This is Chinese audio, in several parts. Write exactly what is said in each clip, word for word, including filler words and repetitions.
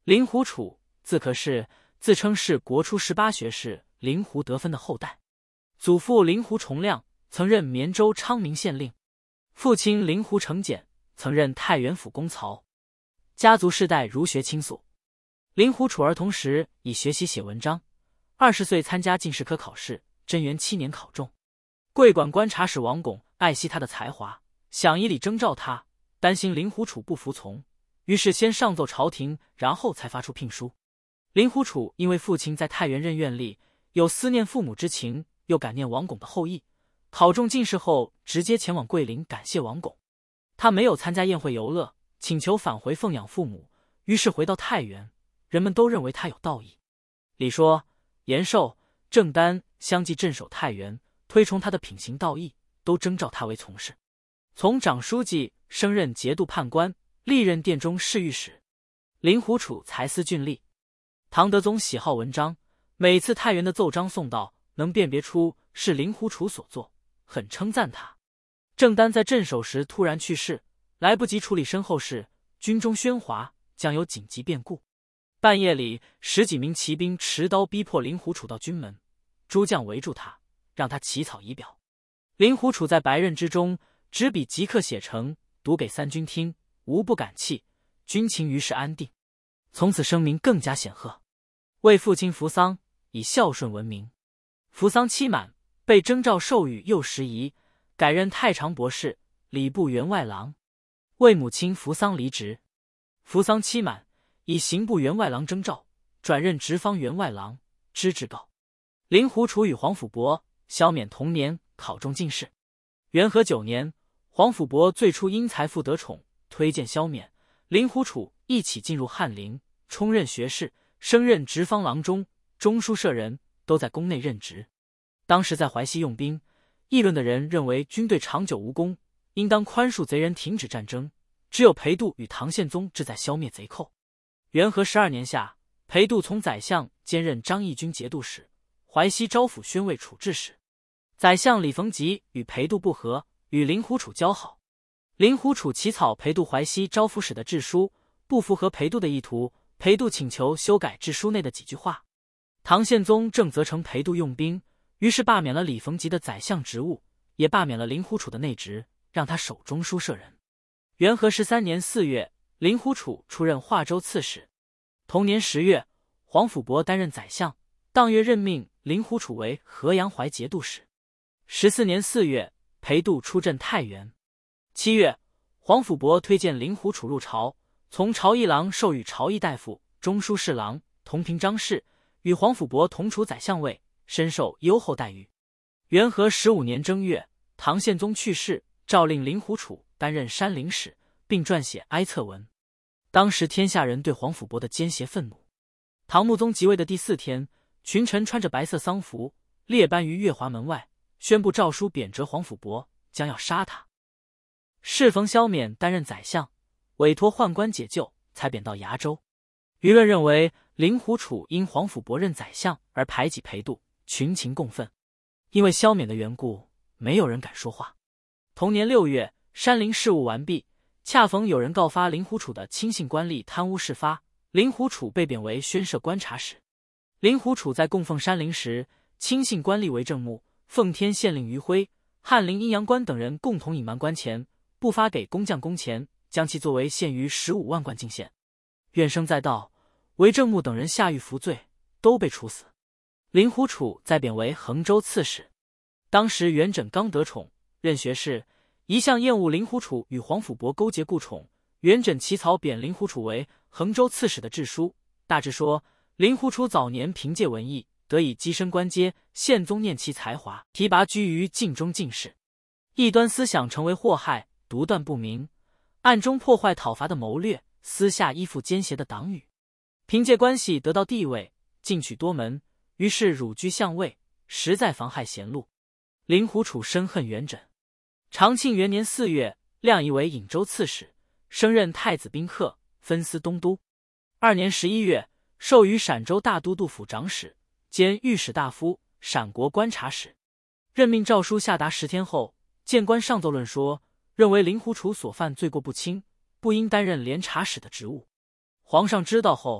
灵狐楚，字可氏，自称是国初十八学士灵狐得分的后代。祖父灵狐重亮曾任绵州昌明县令，父亲灵狐承简曾任太原府公曹，家族世代儒学倾素。灵狐楚儿童时已学习写文章，二十岁参加进士科考试，贞元七年考中。桂馆观察使王拱爱惜他的才华，想以礼征召他，担心灵狐楚不服从，于是先上奏朝廷，然后才发出聘书。灵狐楚因为父亲在太原任院吏，有思念父母之情，又感念王拱的厚意，考中进士后直接前往桂林感谢王拱。他没有参加宴会游乐，请求返回奉养父母，于是回到太原，人们都认为他有道义。李说、延寿、郑丹相继镇守太原，推崇他的品行道义，都征召他为从事。从长书记升任节度判官，历任殿中侍御史。灵狐楚才思俊丽，唐德宗喜好文章，每次太原的奏章送到，能辨别出是灵狐楚所作，很称赞他。郑丹在镇守时突然去世，来不及处理身后事，军中喧哗，将有紧急变故。半夜里，十几名骑兵持刀逼迫灵狐楚到军门，诸将围住他，让他起草仪表。灵狐楚在白刃之中，执笔即刻写成，读给三军听，无不感泣，军情于是安定。从此声名更加显赫，为父亲扶丧，以孝顺闻名。扶丧期满，被征召授予右拾遗，改任太常博士、礼部员外郎。为母亲扶丧离职，扶丧期满，以刑部员外郎征召，转任直方员外郎，知制告。灵狐楚与黄甫伯、萧冕同年考中进士。元和九年，黄甫伯最初因才富得宠，推荐萧冕、灵狐楚一起进入翰林，充任学士，升任直方郎中、中书舍人，都在宫内任职。当时在淮西用兵，议论的人认为军队长久无功，应当宽恕贼人，停止战争。只有裴度与唐宪宗志在消灭贼寇。元和十二年夏，裴度从宰相兼任张义军节度使，淮西招抚宣慰处置使。宰相李逢吉与裴度不和，与灵狐楚交好。灵狐楚起草裴度淮西招抚使的制书，不符合裴度的意图，裴度请求修改制书内的几句话。唐宪宗正责成裴度用兵，于是罢免了李逢吉的宰相职务，也罢免了灵狐楚的内职，让他守中书舍人。元和十三年四月，灵狐楚出任华州刺史。同年十月，黄甫伯担任宰相，当月任命灵狐楚为河阳淮节度使。十四年四月，裴度出镇太原。七月，黄甫伯推荐灵狐楚入朝，从朝议郎授予朝议大夫、中书侍郎、同平章事，与黄甫伯同处宰相位，深受优厚待遇。元和十五年正月，唐宪宗去世，诏令灵狐楚担任山陵使，并撰写哀策文。当时天下人对黄甫伯的奸邪愤怒。唐穆宗即位的第四天，群臣穿着白色丧服，列班于月华门外，宣布诏书贬谪黄甫伯，将要杀他。适逢萧冕担任宰相，委托宦官解救，才贬到崖州。舆论认为灵狐楚因黄甫伯任宰相而排挤裴度，群情共愤。因为萧冕的缘故，没有人敢说话。同年六月，山陵事务完毕，恰逢有人告发灵狐楚的亲信官吏贪污事发，灵狐楚被贬为宣摄观察使。灵狐楚在供奉山陵时，亲信官吏为正目，奉天县令余辉、翰林阴阳官等人共同隐瞒官钱，不发给工匠工钱，将其作为限于十五万贯进献。怨声载道，韦正木等人下狱服罪，都被处死。灵狐楚再贬为衡州刺史。当时元稹刚得宠，任学士，一向厌恶灵狐楚与黄甫伯勾结故宠。元稹起草贬灵狐楚为衡州刺史的制书，大致说灵狐楚早年凭借文艺，得以跻身官阶，宪宗念其才华，提拔居于晋中进士。异端思想成为祸害，独断不明，暗中破坏讨伐的谋略，私下依附奸邪的党羽，凭借关系得到地位，进取多门，于是辱居相位，实在妨害贤路。灵狐楚深恨元稹。长庆元年四月，亮仪为颍州刺史，升任太子宾客，分司东都。二年十一月，授予陕州大都督府长史，兼御史大夫、陕国观察使。任命诏书下达十天后，谏官上奏论说，认为灵狐楚所犯罪过不轻，不应担任连察使的职务。皇上知道后，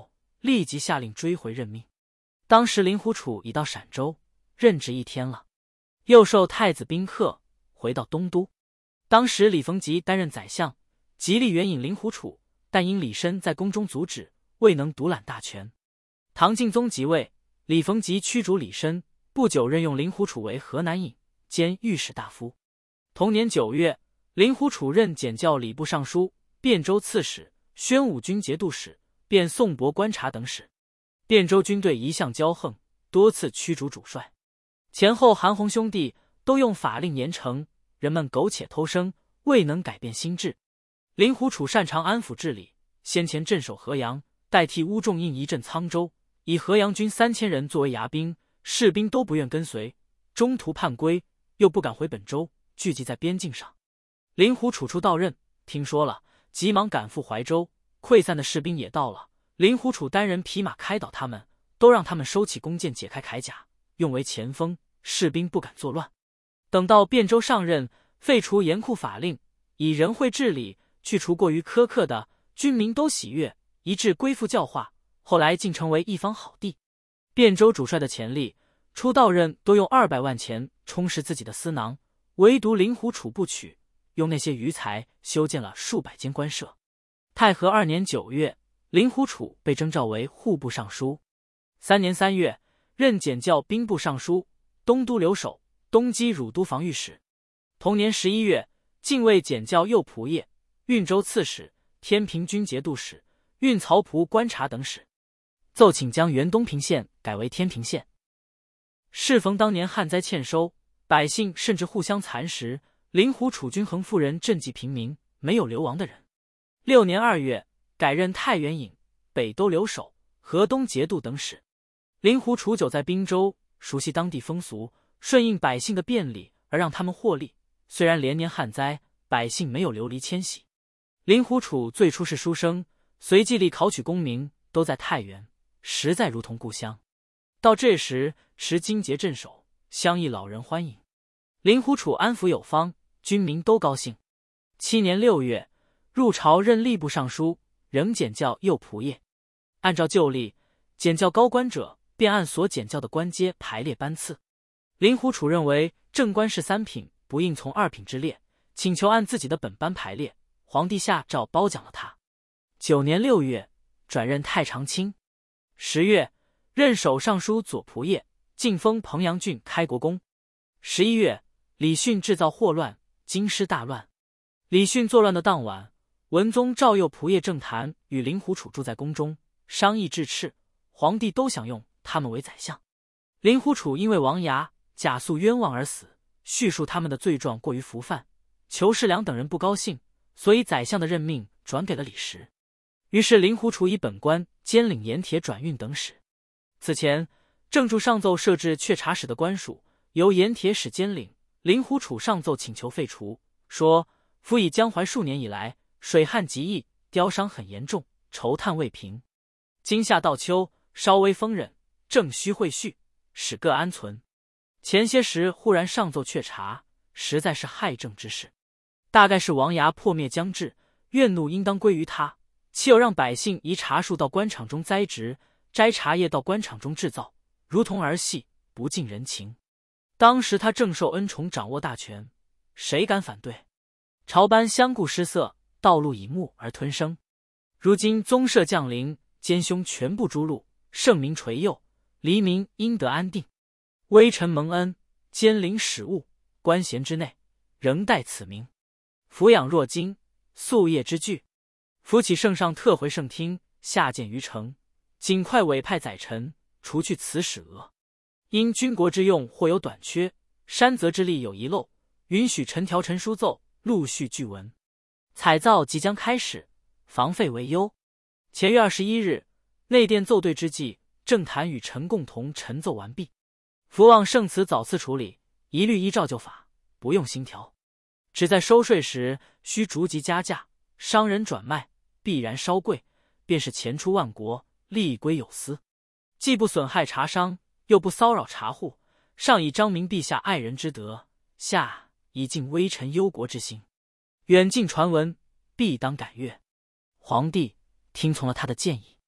立即下令追回任命。当时令狐楚已到陕州任职一天了，又受太子宾客，回到东都。当时李逢吉担任宰相，极力援引令狐楚，但因李绅在宫中阻止，未能独揽大权。唐敬宗即位，李逢吉驱逐李绅，不久任用令狐楚为河南尹兼御史大夫。同年九月，令狐楚任检校礼部尚书、汴州刺史、宣武军节度使、便宋博观察等使。汴州军队一向骄横，多次驱逐主帅。前后韩洪兄弟都用法令严惩，人们苟且偷生，未能改变心智。令狐楚擅长安抚治理，先前镇守河阳，代替乌仲印一镇沧州，以河阳军三千人作为牙兵，士兵都不愿跟随，中途叛归，又不敢回本州，聚集在边境上。令狐楚初到任，听说了，急忙赶赴怀州，溃散的士兵也到了。令狐楚单人匹马开导他们，都让他们收起弓箭，解开铠甲，用为前锋，士兵不敢作乱。等到汴州上任，废除严酷法令，以仁惠治理，去除过于苛刻的，军民都喜悦，一致归附教化。后来竟成为一方好地。汴州主帅的潜力，初到任都用二百万钱充实自己的私囊，唯独令狐楚不取，用那些余财修建了数百间官舍。太和二年九月，令狐楚被征召为户部尚书。三年三月，任检校兵部尚书、东都留守、东击汝都防御使。同年十一月，进位检校右仆射、运州刺史、天平军节度使、运曹仆观察等使。奏请将原东平县改为天平县。适逢当年旱灾欠收，百姓甚至互相蚕食，令狐楚均衡妇人赈济平民，没有流亡的人。六年二月，改任太原尹、北都留守、河东节度等使。令狐楚久在滨州，熟悉当地风俗，顺应百姓的便利而让他们获利。虽然连年旱灾，百姓没有流离迁徙。令狐楚最初是书生，随即力考取功名，都在太原，实在如同故乡。到这时，持荆节镇守，乡邑老人欢迎。令狐楚安抚有方，军民都高兴。七年六月，入朝任吏部尚书，仍检校右仆射。按照旧例，检校高官者便按所检校的官阶排列班次。令狐楚认为正官是三品，不应从二品之列，请求按自己的本班排列。皇帝下诏褒奖了他。九年六月，转任太常卿。十月，任守尚书左仆射，晋封彭阳郡开国公。十一月，李训制造祸乱，京师大乱。李训作乱的当晚，文宗赵右仆射郑谭与令狐楚住在宫中，商议致斥，皇帝都想用他们为宰相。令狐楚因为王牙、贾肃冤枉而死，叙述他们的罪状过于浮泛，裘世良等人不高兴，所以宰相的任命转给了李实。于是令狐楚以本官兼领盐铁转运等使。此前，正驻上奏设置阙查使的官署由盐铁使兼领，令狐楚上奏请求废除，说夫以江淮数年以来，水旱极易，雕伤很严重，愁叹未平。今夏到秋，稍微风忍，正需会序，使各安存。前些时忽然上奏阙查，实在是害政之事。大概是王牙破灭将至，怨怒应当归于他，岂有让百姓移茶树到官场中栽植，摘茶叶到官场中制造，如同儿戏，不近人情。当时他正受恩宠，掌握大权，谁敢反对？朝班相顾失色，道路以目而吞声。如今宗社降临，奸凶全部诛戮，圣民垂佑，黎民应得安定。微臣蒙恩，兼领史务，官衔之内，仍待此名。俯仰若惊，夙夜之惧。扶起圣上特回圣厅，下见于城，尽快委派宰臣，除去此使额。因军国之用或有短缺，山泽之力有遗漏，允许陈条陈书奏，陆续具文。采造即将开始，防废为忧。前月二十一日，内殿奏对之际，郑谭与陈共同陈奏完毕。伏望圣词早次处理，一律依照旧法，不用新条。只在收税时需逐级加价，商人转卖必然稍贵，便是钱出万国，利归有司，既不损害茶商，又不骚扰茶户，上以彰明陛下爱人之德，下以尽微臣忧国之心。远近传闻，必当感阅。皇帝听从了他的建议。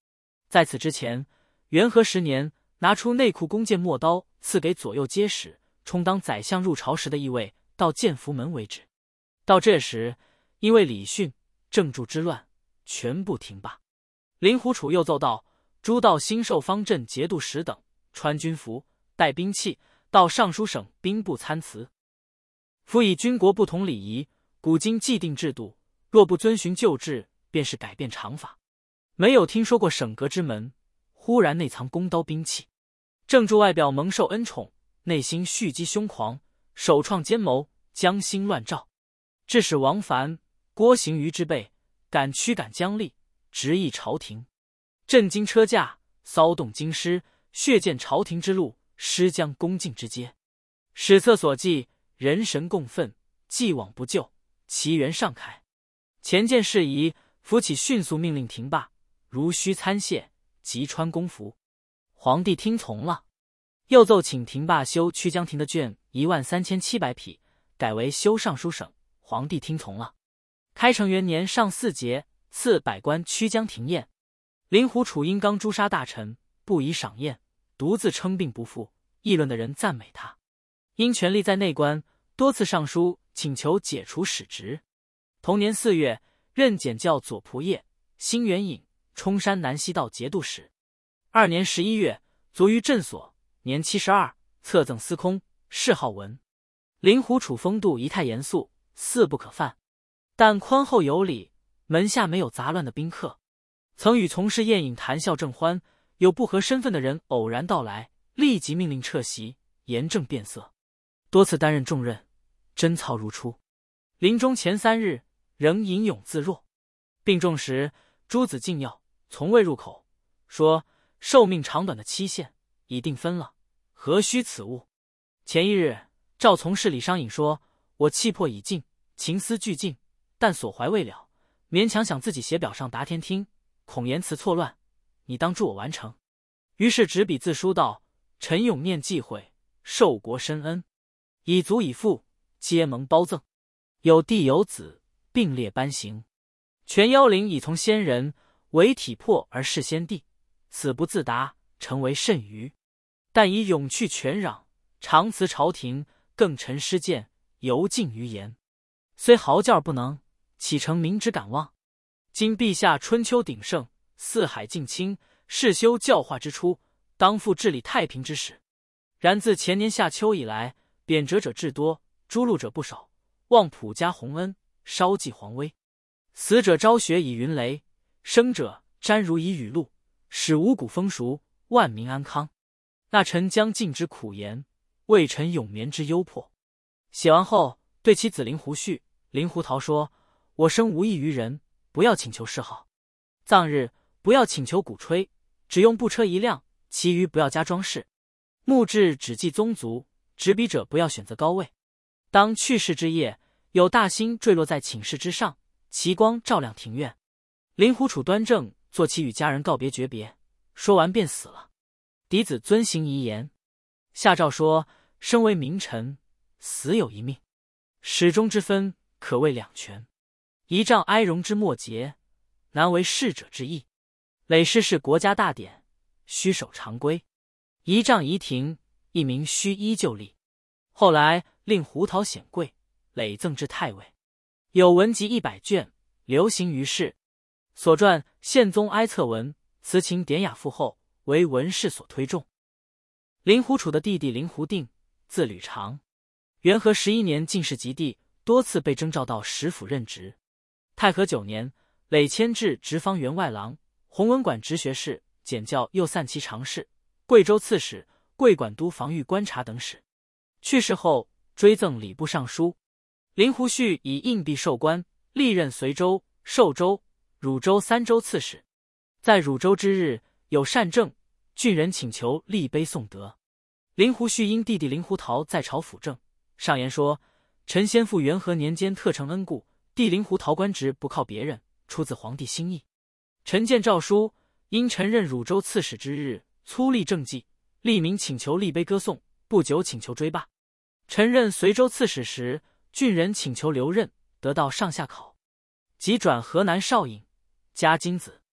在此之前，元和十年拿出内库弓箭陌刀赐给左右皆使，充当宰相入朝时的意味，到建福门为止。到这时，因为李训、郑注之乱，全部停罢。令狐楚又奏道：诸道兴寿方阵节度使等穿军服，带兵器，到尚书省兵部参辞。夫以军国不同礼仪，古今既定制度，若不遵循旧制，便是改变常法。没有听说过省阁之门忽然内藏弓刀兵器。郑注外表蒙受恩宠，内心蓄积凶狂，首创奸谋，将兴乱兆，致使王凡、郭行瑜之辈敢驱赶将吏，直议朝廷，震惊车驾，骚动京师，血溅朝廷之路，师将恭敬之阶。史册所记，人神共愤，既往不咎，其源尚开。前见事宜，扶起迅速命令停罢，如须参谢，即穿公服。皇帝听从了，又奏请停罢修曲江亭的卷一万三千七百匹，改为修尚书省。皇帝听从了。开成元年上巳节，赐百官曲江亭宴。令狐楚因刚诛杀大臣，不以赏宴，独自称病不复，议论的人赞美他。因权力在内官，多次上书请求解除使职。同年四月，任检校左仆射、兴元尹、冲山南西道节度使。二年十一月，卒于镇所，年七十二，册赠司空，谥号文。令狐楚风度仪态严肃，似不可犯，但宽厚有礼，门下没有杂乱的宾客。曾与从事宴饮谈笑正欢，有不合身份的人偶然到来，立即命令撤席，严正变色。多次担任重任，贞操如初。临终前三日，仍吟咏自若。病重时，诸子进药，从未入口，说寿命长短的期限已定分了，何须此物？前一日，赵从事李商隐说：我气魄已尽，情思俱尽，但所怀未了，勉强想自己写表上答天听，恐言辞错乱，你当助我完成。于是执笔自书道：陈永念忌讳，受国深恩，以足以父，皆蒙褒赠。有弟有子，并列颁行。全妖灵已从仙人，为体魄而事先帝，此不自达，诚为甚愚。但以永去权攘，常辞朝廷，更陈师谏，犹尽于言。虽豪教不能，岂成民之敢望？今陛下春秋鼎盛，四海尽清，世修教化之初，当负治理太平之始。然自前年夏秋以来，贬谪者至多，诛戮者不少，望普加洪恩，稍济皇威。死者昭雪以云雷，生者沾如以雨露，使五谷丰熟，万民安康。那臣将尽之苦言，为臣永眠之忧迫。写完后，对其子令狐绪、令狐桃说：我生无益于人，不要请求谥号。葬日不要请求鼓吹，只用布车一辆，其余不要加装饰。墓志只记宗族，执笔者不要选择高位。当去世之夜，有大星坠落在寝室之上，其光照亮庭院。令狐楚端正，做其与家人告别诀别，说完便死了。嫡子遵行遗言。下诏说：身为名臣，死有一命，始终之分可谓两全。仪仗哀荣之末节，难为逝者之意。累世是国家大典，须守常规。仪仗仪廷，一名须依旧立。后来令胡桃显贵，累赠至太尉，有文集一百卷，流行于世。所传宪宗哀策文，词情典雅富厚，为文士所推重。令狐楚的弟弟令狐定，字吕长，元和十一年进士及第，多次被征召到食府任职。太和九年，累迁至直方员外郎、弘文馆直学士，检校右散骑常侍、贵州刺史、桂管都防御观察等使。去世后，追赠礼部尚书。令狐绪以硬币授官，历任随州、寿州、汝州三州刺史。在汝州之日，有善政，郡人请求立碑颂德。令狐绪因弟弟令狐桃在朝辅政，上言说：臣先父元和年间特承恩顾，弟令狐桃官职不靠别人，出自皇帝心意。臣见诏书，因臣任汝州刺史之日，粗立政绩，吏民请求立碑歌颂，不久请求追罢。臣任随州刺史时，郡人请求留任，得到上下考，即转河南少尹，加金子。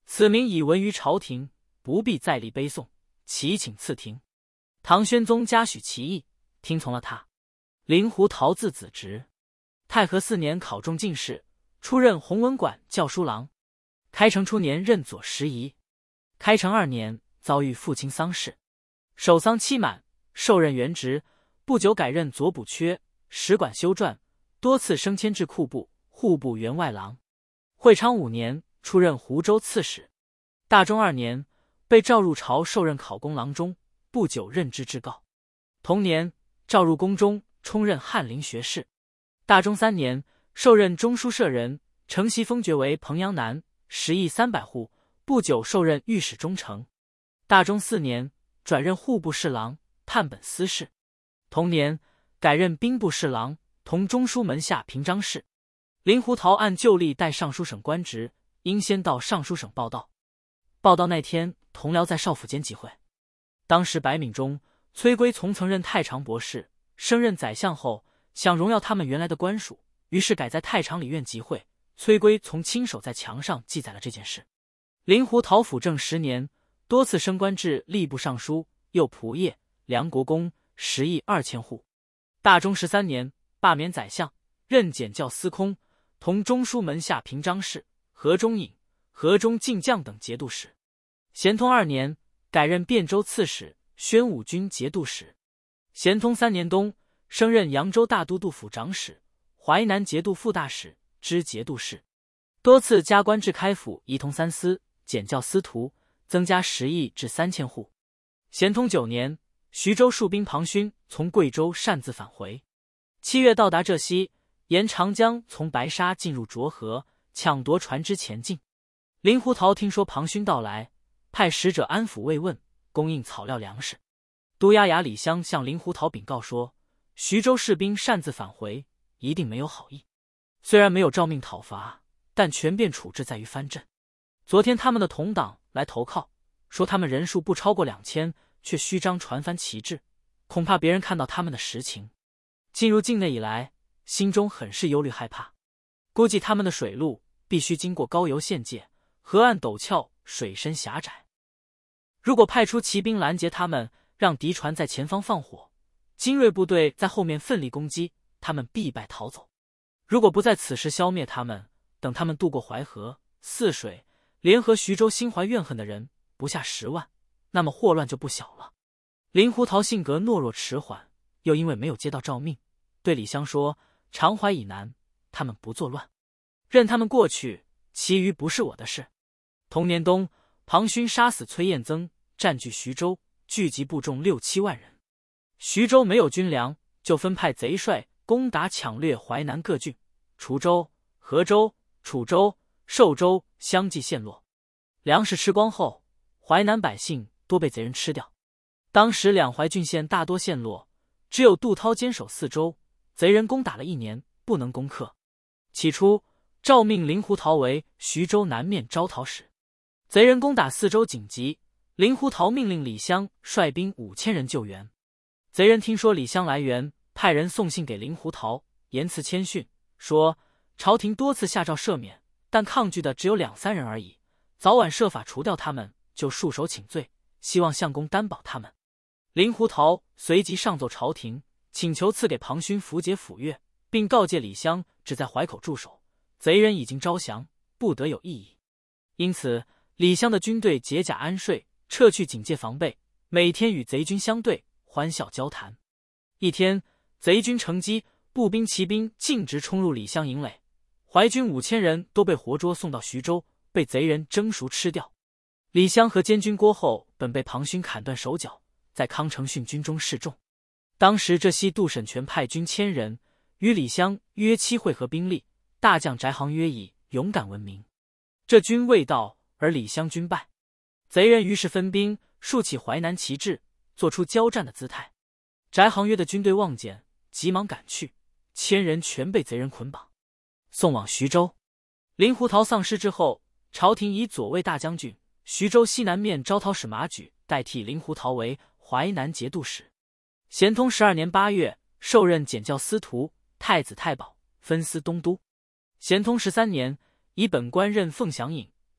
此名已闻于朝廷，不必再立碑颂，祈请赐停。唐宣宗嘉许其意，听从了他。令狐桃字子直，太和四年考中进士，出任弘文馆校书郎。开成初年任左拾遗。开成二年遭遇父亲丧事，守丧期满，受任原职，不久改任左补缺，使馆修撰，多次升迁至库部、户部员外郎。会昌五年出任湖州刺史。大中二年被召入朝受任考功郎中，不久任之至告。同年召入宫中，充任翰林学士。大中三年受任中书舍人，承袭封爵为彭阳南，食邑三百户，不久受任御史中丞。大中四年转任户部侍郎、判本司事。同年改任兵部侍郎，同中书门下平章事。令狐桃按旧例代尚书省官职，应先到尚书省报到。报到那天，同僚在少府间集会。当时白敏中、崔圭从曾任太常博士，升任宰相后，想荣耀他们原来的官署，于是改在太常理院集会。崔圭从亲手在墙上记载了这件事。令狐桃辅政十年，多次升官至吏部尚书，又仆射、梁国公，食邑二千户。大中十三年罢免宰相，任检校司空，同中书门下平章事、河中尹、河中进将等节度使。咸通二年改任汴州刺史、宣武军节度使。咸通三年冬升任扬州大都督府长史、淮南节度副大使、知节度使，多次加官至开府仪同三司、检校司徒，增加食邑至三千户。咸通九年，徐州戍兵庞勋从贵州擅自返回，七月到达浙西，沿长江从白沙进入涿河，抢夺船只前进。令狐桃听说庞勋到来，派使者安抚慰问，供应草料粮食。都押衙李湘向令狐桃禀告说，徐州士兵擅自返回，一定没有好意。虽然没有诏命讨伐，但权变处置在于藩镇。昨天他们的同党来投靠，说他们人数不超过两千，却虚张船帆旗帜，恐怕别人看到他们的实情。进入境内以来，心中很是忧虑害怕，估计他们的水路必须经过高邮县界，河岸陡峭，水深狭窄。如果派出骑兵拦截他们，让敌船在前方放火，精锐部队在后面奋力攻击，他们必败逃走。如果不在此时消灭他们，等他们渡过淮河、泗水，联合徐州心怀怨恨的人不下十万，那么祸乱就不小了。令狐桃性格懦弱迟缓，又因为没有接到诏命，对李湘说，长淮以南他们不作乱，任他们过去，其余不是我的事。同年冬，庞勋杀死崔彦增，占据徐州，聚集部众六七万人。徐州没有军粮，就分派贼帅攻打抢掠淮南各郡，滁州、河州、楚州、寿州相继陷落。粮食吃光后，淮南百姓多被贼人吃掉。当时两淮郡县大多陷落，只有杜涛坚守四州，贼人攻打了一年，不能攻克。起初诏命令狐桃为徐州南面招讨使。贼人攻打四州紧急，令狐桃命令李湘率兵五千人救援。贼人听说李湘来援，派人送信给令狐桃，言辞谦逊，说朝廷多次下诏赦免，但抗拒的只有两三人而已，早晚设法除掉他们，就束手请罪，希望相公担保他们。令狐桃随即上奏朝廷，请求赐给庞勋符节府钺，并告诫李湘只在淮口驻守，贼人已经招降，不得有异议。因此李湘的军队解甲安睡，撤去警戒防备，每天与贼军相对，欢笑交谈。一天，贼军乘机，步兵骑兵径直冲入李湘营垒，淮军五千人都被活捉送到徐州，被贼人蒸熟吃掉。李湘和监军郭后本被庞勋砍断手脚，在康承训军中示众。当时浙西杜审权派军千人，与李湘约期会合兵力，大将翟行约以勇敢闻名。这军未到，而李湘军败，贼人于是分兵，竖起淮南旗帜，做出交战的姿态。翟行约的军队望见，急忙赶去，千人全被贼人捆绑，送往徐州。令狐桃丧失之后，朝廷以左卫大将军、徐州西南面招讨使马举代替令狐桃为淮南节度使。咸通十二年八月，受任检校司徒、太子太保，分司东都。咸通十三年，以本官任凤翔尹，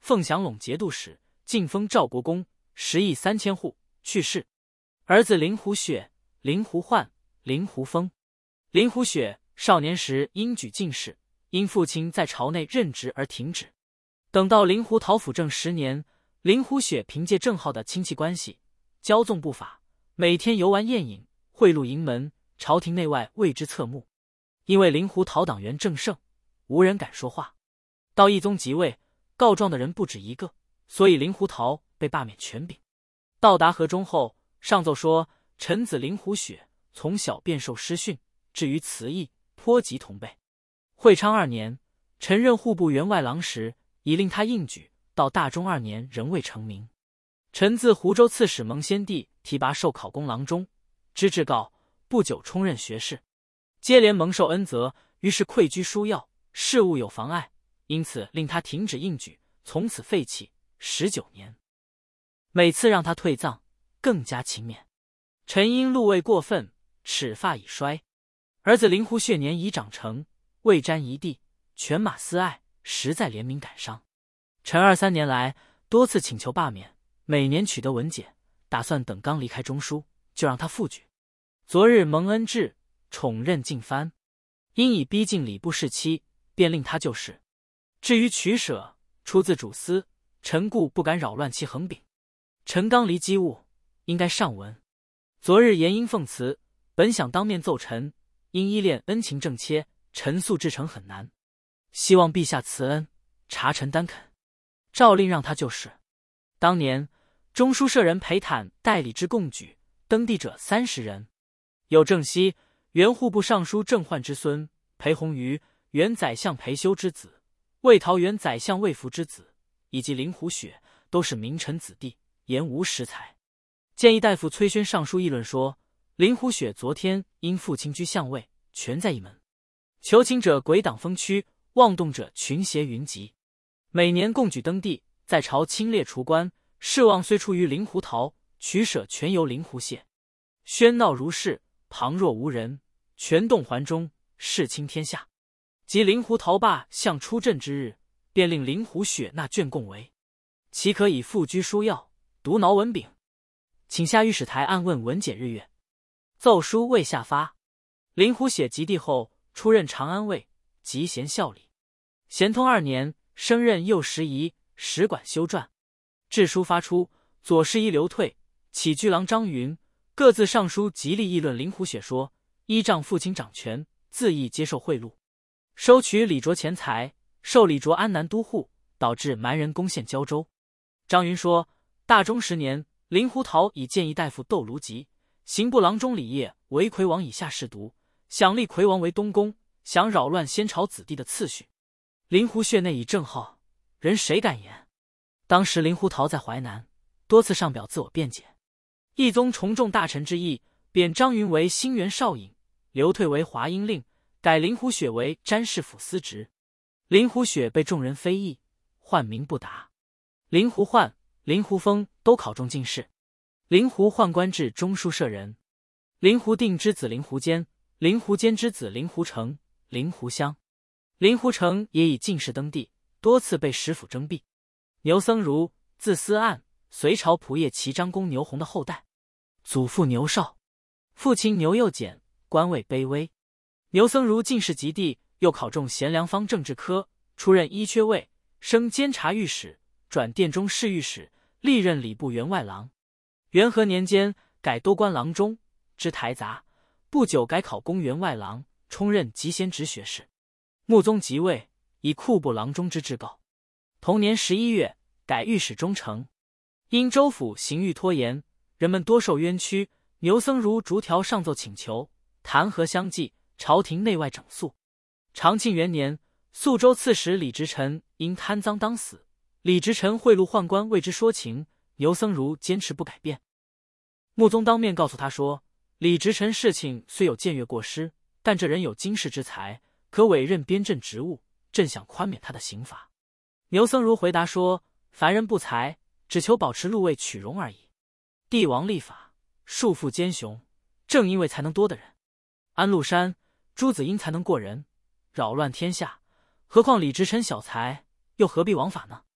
凤翔陇节度使，晋封赵国公，食邑三千户，去世。儿子灵狐雪、灵狐焕、灵狐风。灵狐雪少年时因举进士，因父亲在朝内任职而停止。等到灵狐桃辅政十年，灵狐雪凭借郑浩的亲戚关系，骄纵不法，每天游玩宴饮，贿赂营门，朝廷内外为之侧目。因为灵狐桃党员正盛，无人敢说话。到懿宗即位，告状的人不止一个，所以灵狐桃被罢免权柄。到达河中后，上奏说臣子灵狐雪从小便受师训，至于词义颇及同辈。会昌二年，臣任户部员外郎时，已令他应举，到大中二年仍未成名。臣自湖州刺史蒙先帝提拔授考功郎中，知制告，不久充任学士。接连蒙受恩泽，于是愧居枢要，事务有妨碍，因此令他停止应举，从此废弃十九年。每次让他退葬，更加勤勉。臣因禄位过分，齿发已衰。儿子灵狐血年已长成，未沾一地，犬马私爱，实在怜悯感伤。臣二三年来多次请求罢免，每年取得文解，打算等刚离开中书，就让他复举。昨日蒙恩至，宠任进藩，因已逼近礼部侍妻，便令他就事。至于取舍，出自主私，臣故不敢扰乱其衡柄。臣刚离机务，应该上文。昨日言因奉辞，本想当面奏臣，因依恋恩情正切，臣素至诚很难，希望陛下慈恩，察臣单肯。诏令让他就事。当年中书舍人裴坦代理之贡举，登第者三十人，有郑熙原户部尚书郑焕之孙，裴弘瑜原宰相裴修之子，魏陶原宰相魏福之子，以及灵狐雪，都是名臣子弟，言无实才。谏议大夫崔宣上书议论说，灵狐雪昨天因父亲居相位，全在一门。求情者鬼党风区，妄动者群邪云集。每年贡举登第，在朝清列除官，事望虽出于灵狐桃，取舍全由灵狐谢。喧闹如是，旁若无人，权动环中，事倾天下。及灵狐桃罢相出阵之日，便令灵狐雪纳卷贡为，岂可以复居枢要，独挠文柄？请下御史台按问文解日月。奏书未下发。灵狐雪及第后，出任长安尉，极贤效力。咸通二年，升任右拾遗，使管修撰。致书发出，左拾遗刘退、起居郎张云各自上书极力议论灵狐雪，说依仗父亲掌权，自意接受贿赂，收取李卓钱财，授李卓安南都护，导致蛮人攻陷胶州。张云说，大中十年，灵狐桃以谏议大夫窦卢吉、刑部郎中李业为魁王以下侍读，想立魁王为东宫，想扰乱先朝子弟的次序。灵狐穴内以正号，人谁敢言？当时灵狐桃在淮南，多次上表自我辩解。懿宗重重大臣之意，贬张云为兴元少尹，刘退为华阴令，改灵狐雪为詹事府司职。灵狐雪被众人非议，唤名不答。灵狐焕、灵狐风都考中进士。灵狐宦官至中书舍人。灵狐定之子灵狐坚，灵狐坚之子灵狐成、灵狐香。灵狐成也以进士登第，多次被使府征辟。牛僧孺，字思岸，隋朝仆射齐章公牛弘的后代，祖父牛绍，父亲牛幼简，官位卑微。牛僧孺进士及第，又考中贤良方政治科，出任医缺尉，升监察御史，转殿中侍御史，历任礼部员外郎。元和年间改多官郎中，知台杂，不久改考公员外郎，充任集贤直学士。穆宗即位，以库部郎中之制告。同年十一月，改御史中丞。因州府刑狱拖延，人们多受冤屈，牛僧孺逐条上奏请求，弹劾相继，朝廷内外整肃。长庆元年，宿州刺史李直臣因贪赃当死，李直臣贿赂宦官为之说情，牛僧孺坚持不改变。穆宗当面告诉他说，李直臣事情虽有僭越过失，但这人有经世之才，可委任边镇职务，朕想宽免他的刑罚。牛僧孺回答说，凡人不才，只求保持禄位取荣而已。帝王立法，束缚奸雄，正因为才能多的人。安禄山、朱子英才能过人，扰乱天下，何况李直臣小才，又何必枉法呢？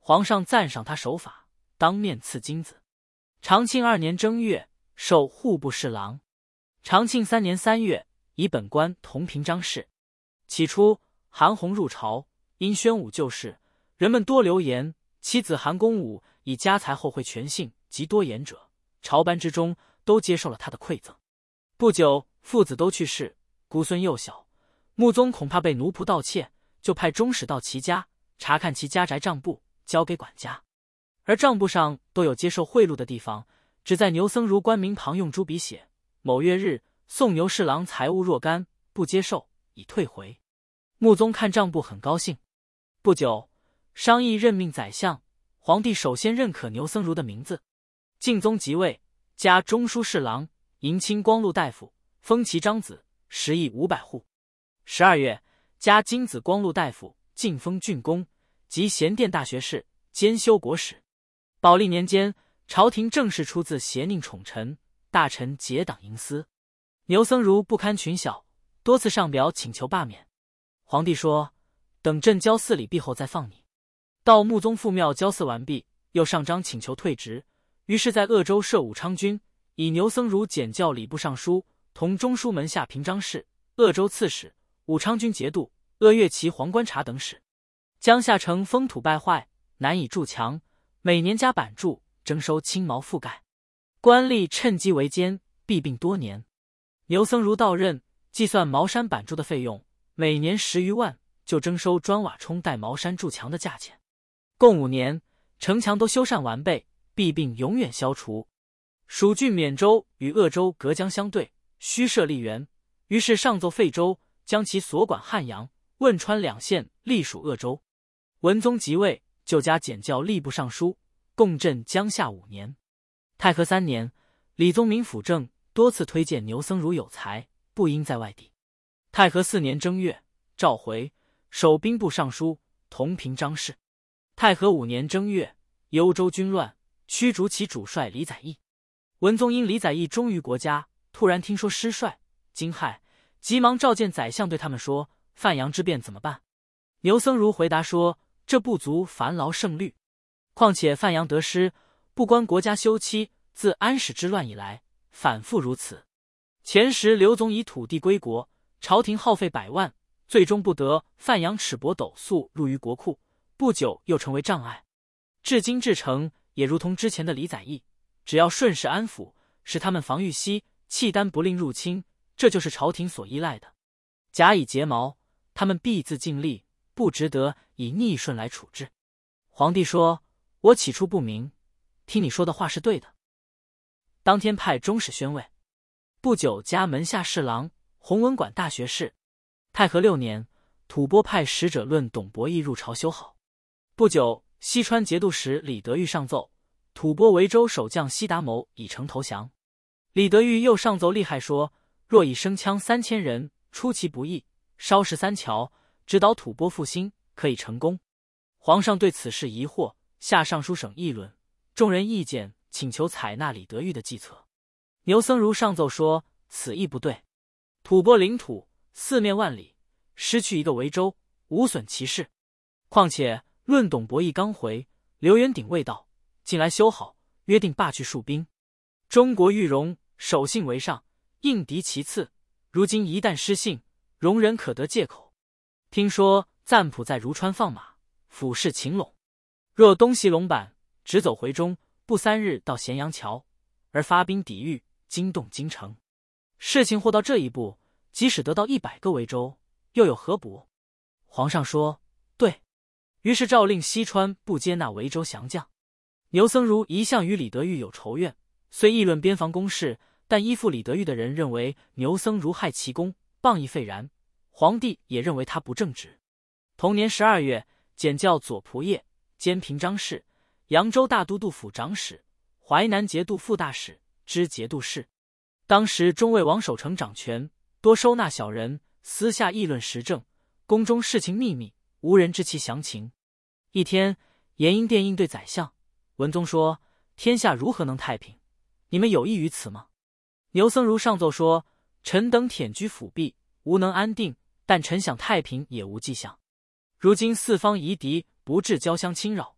皇上赞赏他守法，当面赐金子。长庆二年正月，授户部侍郎。长庆三年三月，以本官同平章事。起初，韩弘入朝，因宣武旧事，人们多流言，其子韩公武以家财后会权幸及多言者，朝班之中都接受了他的馈赠。不久，父子都去世，孤孙幼小，穆宗恐怕被奴仆盗窃，就派中使到其家查看其家宅账簿，交给管家。而账簿上都有接受贿赂的地方，只在牛僧孺官名旁用朱笔写：某月日送牛侍郎财物若干，不接受，已退回。穆宗看账簿很高兴。不久，商议任命宰相，皇帝首先认可牛僧孺的名字。敬宗即位，加中书侍郎，迎亲光禄大夫，封其长子，食邑五百户。十二月，加金子光禄大夫，晋封郡公，及咸殿大学士，兼修国史。宝历年间，朝廷正式出自邪佞宠臣，大臣结党营私。牛僧孺不堪群小，多次上表请求罢免。皇帝说：等朕交祀礼毕后再放你。到穆宗父庙交祀完毕，又上章请求退职，于是在鄂州设武昌军，以牛僧孺检校礼部尚书，同中书门下平章事、鄂州刺史、武昌军节度、鄂越骑黄观察等使。江夏城风土败坏，难以筑墙，每年加板筑，征收青毛覆盖。官吏趁机围歼，弊病多年。牛僧孺到任，计算茅山板筑的费用，每年十余万，就征收砖瓦冲带茅山筑墙的价钱。共五年，城墙都修缮完备，弊病永远消除。蜀郡缅州与鄂州隔江相对，虚设吏员，于是上奏废州，将其所管汉阳、汶川两县隶属鄂州。文宗即位，就加检校吏部尚书，共镇江夏五年。太和三年，李宗闵辅政，多次推荐牛僧孺有才，不应在外地。太和四年正月，召回，守兵部尚书，同平章事。太和五年正月，幽州军乱，驱逐其主帅李载义。文宗因李载义忠于国家，突然听说失帅，惊骇，急忙召见宰相，对他们说：范阳之变怎么办？牛僧孺回答说：这不足烦劳圣虑，况且范阳得失，不关国家休戚，自安史之乱以来，反复如此。前时刘总以土地归国，朝廷耗费百万，最终不得范阳尺帛斗粟入于国库，不久又成为障碍。至今至诚也如同之前的李载义，只要顺势安抚，使他们防御西，契丹不令入侵，这就是朝廷所依赖的。假以睫毛，他们必自尽力，不值得以逆顺来处置。皇帝说：我起初不明，听你说的话是对的。当天派中使宣慰。不久加门下侍郎、弘文馆大学士。太和六年，吐蕃派使者论董伯益入朝修好。不久，西川节度使李德裕上奏，吐蕃维州守将西达谋已成投降。李德裕又上奏厉害说：若以生羌三千人，出其不意，烧十三桥，指导吐蕃复兴，可以成功。皇上对此事疑惑，下尚书省议论，众人意见，请求采纳李德裕的计策。牛僧孺上奏说：此意不对，吐蕃领土四面万里，失去一个维州，无损其事。况且论董伯益刚回，刘元鼎未到，近来修好，约定罢去戍兵。中国欲荣，守信为上，应敌其次。如今一旦失信，容人可得借口。听说赞普在如川放马，俯视秦陇。若东西陇板，直走回中，不三日到咸阳桥，而发兵抵御，惊动京城。事情或到这一步，即使得到一百个维州，又有何补？皇上说：对。于是诏令西川不接纳维州降将。牛僧孺一向与李德裕有仇怨，虽议论边防公事，但依附李德裕的人认为牛僧孺害其功，谤议废然。皇帝也认为他不正直。同年十二月，检校左仆射，兼平章事，扬州大都督府长史，淮南节度副大使，知节度使。当时中尉王守成掌权，多收纳小人，私下议论时政，宫中事情秘密，无人知其详情。一天，延英殿应对宰相，文宗说：天下如何能太平？你们有益于此吗？牛僧孺上奏说：臣等忝居府壁，无能安定，但臣想太平也无迹象。如今四方夷狄不至交相侵扰，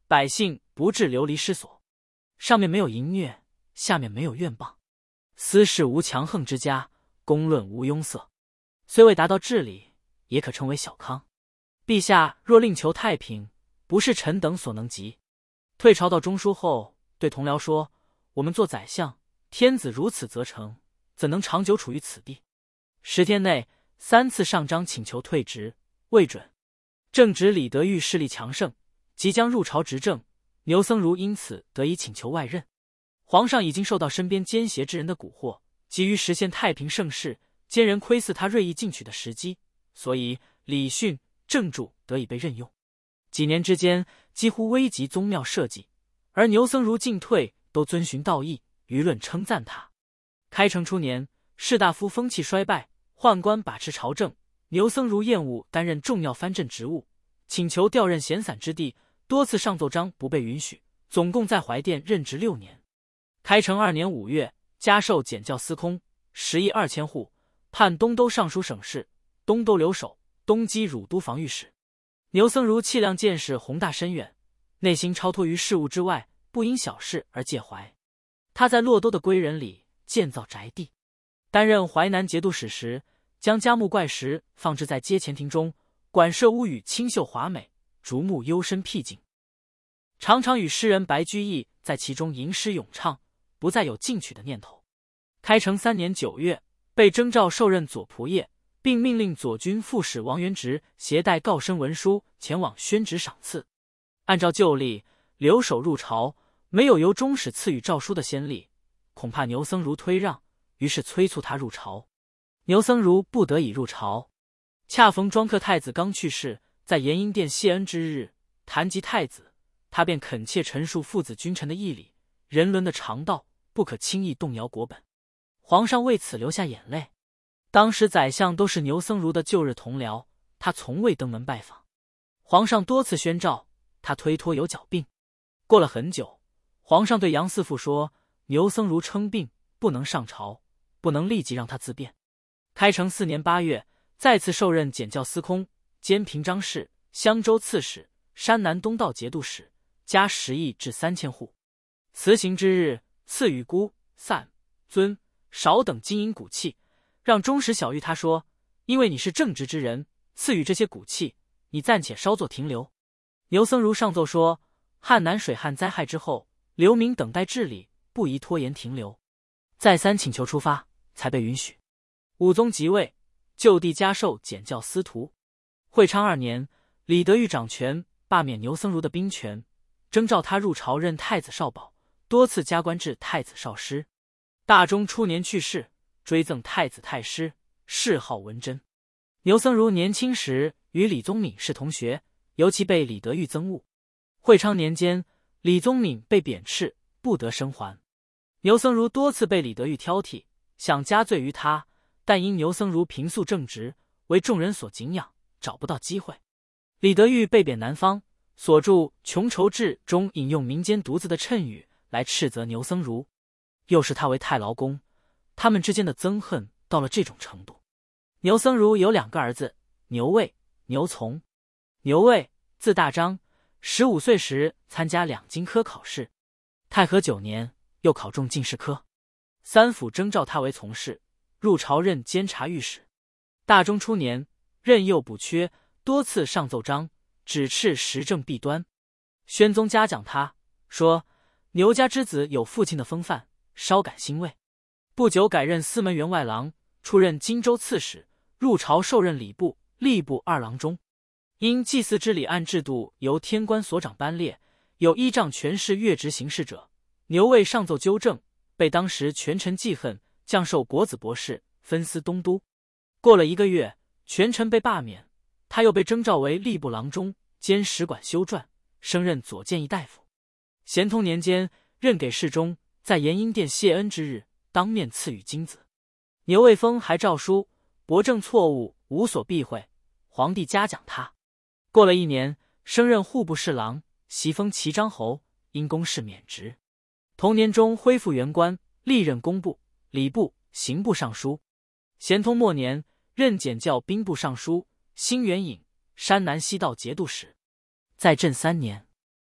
百姓不致流离失所。上面没有淫虐，下面没有怨谤，私事无强横之家，公论无庸塞。虽未达到治理，也可称为小康。陛下若另求太平，不是臣等所能及。退朝到中书后，对同僚说：我们做宰相，天子如此责成，怎能长久处于此地？十天内三次上章请求退职，未准。正值李德裕势力强盛，即将入朝执政，牛僧孺因此得以请求外任。皇上已经受到身边奸邪之人的蛊惑，急于实现太平盛世，奸人窥伺他锐意进取的时机，所以礼训正著得以被任用。几年之间，几乎危及宗庙社稷，而牛僧孺进退都遵循道义，舆论称赞他。开成初年，士大夫风气衰败，宦官把持朝政，牛僧孺厌恶担任重要藩镇职务，请求调任闲散之地，多次上奏章不被允许，总共在怀殿任职六年。开成二年五月，加授检校司空，十亿二千户，判东都尚书省事，东都留守，东畿汝都防御使。牛僧孺气量见识宏大深远，内心超脱于事物之外，不因小事而介怀。他在洛都的归仁里建造宅地，担任淮南节度使时，将嘉木怪石放置在阶前庭中，馆舍屋宇清秀华美，竹木幽深僻静，常常与诗人白居易在其中吟诗咏唱，不再有进取的念头。开成三年九月，被征召受任左仆射，并命令左军副使王元直携带告身文书前往宣旨赏赐。按照旧例，留守入朝，没有由中使赐予诏书的先例，恐怕牛僧孺推让，于是催促他入朝。牛僧孺不得已入朝，恰逢庄克太子刚去世，在延英殿谢恩之日，谈及太子，他便恳切陈述父子君臣的义理，人伦的常道，不可轻易动摇国本。皇上为此流下眼泪。当时宰相都是牛僧孺的旧日同僚，他从未登门拜访。皇上多次宣召，他推脱有脚病。过了很久，皇上对杨嗣父说：牛僧孺称病，不能上朝，不能立即让他自便。开成四年八月，再次受任检校司空，兼平章事、襄州刺史、山南东道节度使，加十亿至三千户。辞行之日，赐予孤、散、尊、少等金银骨器，让中使小谕他说：因为你是正直之人，赐予这些骨器，你暂且稍作停留。牛僧孺上奏说：汉南水旱灾害之后，流民等待治理，不宜拖延停留。再三请求出发，才被允许。武宗即位，就地加授检校司徒。会昌二年，李德裕掌权，罢免牛僧孺的兵权，征召他入朝任太子少保，多次加官至太子少师。大中初年去世，追赠太子太师，谥号文贞。牛僧孺年轻时与李宗闵是同学，尤其被李德裕憎恶。会昌年间，李宗闵被贬斥，不得生还。牛僧孺多次被李德裕挑剔，想加罪于他，但因牛僧孺平素正直，为众人所敬仰，找不到机会。李德裕被贬南方，所著《穷愁志》中引用民间独子的谶语来斥责牛僧孺，又视他为太牢公，他们之间的憎恨到了这种程度。牛僧孺有两个儿子，牛卫、牛从。牛卫字大章，十五岁时参加两京科考试，太和九年又考中进士科。三府征召他为从事，入朝任监察御史。大中初年，任右补缺，多次上奏章，指斥时政弊端。宣宗嘉奖他，说牛家之子有父亲的风范，稍感欣慰。不久改任司门员外郎，出任荆州刺史，入朝受任礼部、吏部二郎中。因祭祀之礼按制度由天官所长颁列，有依仗权势越职行事者，牛卫上奏纠正，被当时权臣记恨，降授国子博士，分司东都。过了一个月，权臣被罢免，他又被征召为吏部郎中，兼使馆修撰，升任左谏议大夫。咸通年间，任给侍中，在延英殿谢恩之日，当面赐予金子。牛卫峰还诏书驳正错误，无所避讳，皇帝嘉奖他。过了一年，升任户部侍郎，袭封齐章侯，因公事免职。同年中恢复原官，历任工部、礼部、刑部尚书。咸通末年，任检校兵部尚书、兴元尹、山南西道节度使。在任三年。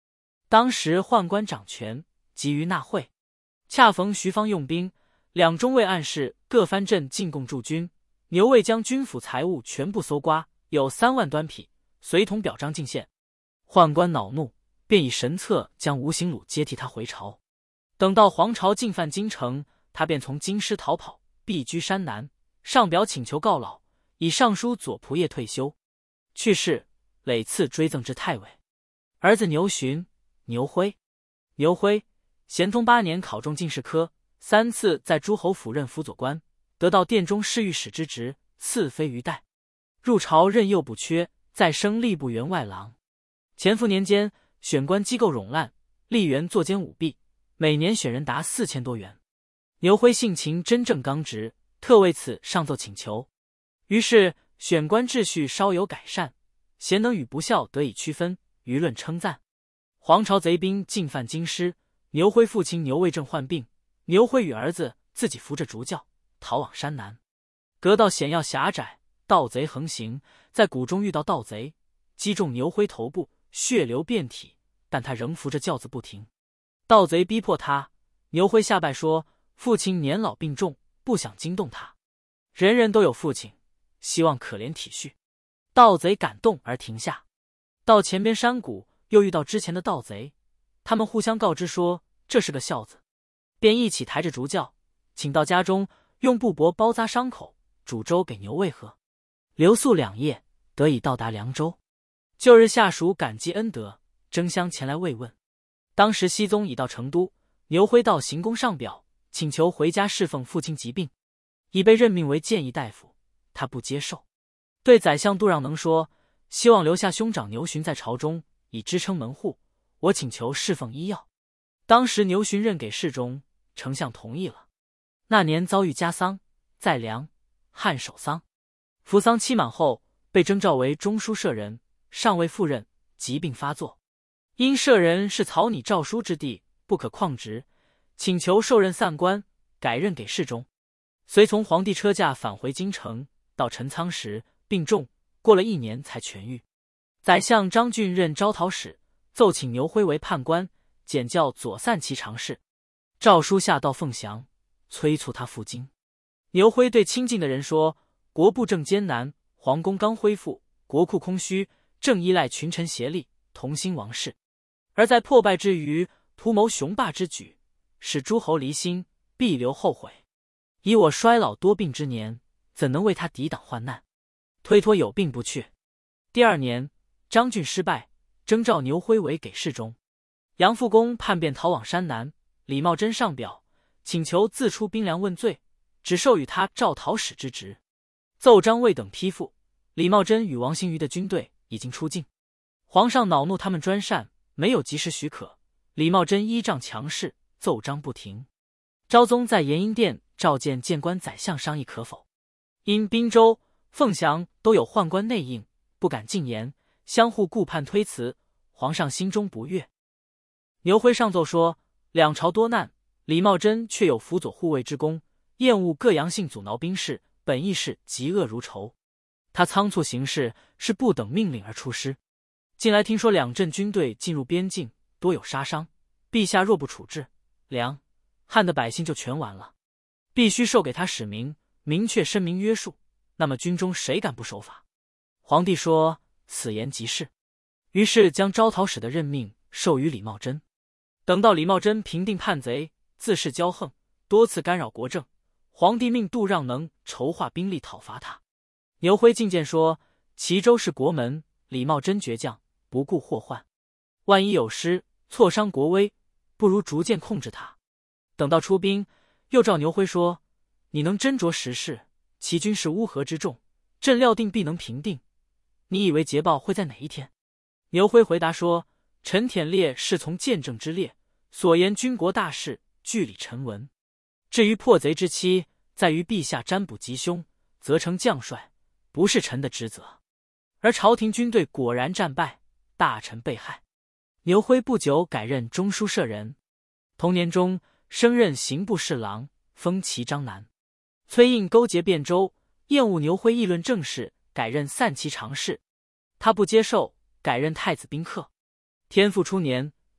当时宦官掌权，急于纳贿，恰逢徐方用兵，两中尉暗示各藩镇进贡驻军，牛卫将军府财物全部搜刮，有三万端匹，随同表彰进献。宦官恼怒，便以神策将吴行鲁接替他回朝。等到黄巢进犯京城，他便从京师逃跑，避居山南，上表请求告老，以尚书左仆射退休。去世，累次追赠至太尉。儿子牛询、牛辉。牛辉，咸通八年考中进士科，三次在诸侯府任辅佐官，得到殿中侍御史之职，赐飞于代。入朝任右部缺，再升吏部员外郎。乾复年间，选官机构冗烂，吏员作奸舞弊，每年选人达四千多员。牛辉性情真正刚直，特为此上奏请求。于是选官秩序稍有改善，贤能与不孝得以区分，舆论称赞。黄巢贼兵进犯京师，牛辉父亲牛卫正患病，牛辉与儿子自己扶着竹轿逃往山南。隔道险要狭窄，盗贼横行，在谷中遇到盗贼，击中牛辉头部，血流遍体，但他仍扶着轿子不停。盗贼逼迫他，牛辉下拜说父亲年老病重，不想惊动他。人人都有父亲，希望可怜体恤。盗贼感动而停下。到前边山谷，又遇到之前的盗贼，他们互相告知说这是个孝子，便一起抬着竹轿，请到家中，用布帛包扎伤口，煮粥给牛卫喝。留宿两夜，得以到达凉州。旧日下属感激恩德，争相前来慰问。当时熹宗已到成都，牛辉到行宫上表，请求回家侍奉父亲疾病，已被任命为谏议大夫，他不接受。对宰相杜让能说，希望留下兄长牛询在朝中，以支撑门户，我请求侍奉医药。当时牛询任给侍中，丞相同意了。那年遭遇家丧，在梁汉守丧，服丧期满后，被征召为中书舍人，尚未赴任，疾病发作。因舍人是草拟诏书之地，不可旷职，请求受任散官，改任给侍中。随从皇帝车驾返回京城，到陈仓时病重，过了一年才痊愈。宰相张俊任招讨使，奏请牛辉为判官，简教左散骑常侍。诏书下到凤翔，催促他赴京。牛辉对亲近的人说，国部正艰难，皇宫刚恢复，国库空虚，正依赖群臣协力，同兴王室。而在破败之余，图谋雄霸之举，使诸侯离心，必留后悔。以我衰老多病之年，怎能为他抵挡患难？推脱有病不去。第二年，张俊失败，征召牛辉为给事中。杨复恭叛变逃往山南，李茂贞上表，请求自出兵粮问罪，只授予他召讨使之职。奏章未等批复，李茂贞与王行瑜的军队已经出境。皇上恼怒他们专擅，没有及时许可，李茂贞依仗强势，奏章不停。昭宗在延英殿召见谏官宰相商议可否，因滨州、凤翔都有宦官内应，不敢进言，相互顾盼推辞，皇上心中不悦。牛辉上奏说，两朝多难，李茂贞却有辅佐护卫之功，厌恶各阳性阻挠兵事，本意是嫉恶如仇。他仓促行事，是不等命令而出师。近来听说两镇军队进入边境，多有杀伤，陛下若不处置，梁汉的百姓就全完了。必须授给他使名，明确申明约束，那么军中谁敢不守法？皇帝说此言极是，于是将招讨使的任命授予李茂贞。等到李茂贞平定叛贼，自恃骄横，多次干扰国政，皇帝命杜让能筹划兵力讨伐他。牛辉进谏说，齐州是国门，李茂贞倔强，不顾祸患，万一有失，挫伤国威，不如逐渐控制他。等到出兵，又召牛辉说，你能斟酌时事，齐军是乌合之众，朕料定必能平定，你以为捷报会在哪一天？牛辉回答说，陈舔烈是从见证之列，所言军国大事，据理陈文。至于破贼之期，在于陛下占卜吉凶，责成将帅，不是臣的职责。而朝廷军队果然战败，大臣被害。牛辉不久改任中书舍人，同年中升任刑部侍郎，封齐章南。崔胤勾结汴州，厌恶牛辉议论政事，改任散骑常侍。他不接受，改任太子宾客。天复初年，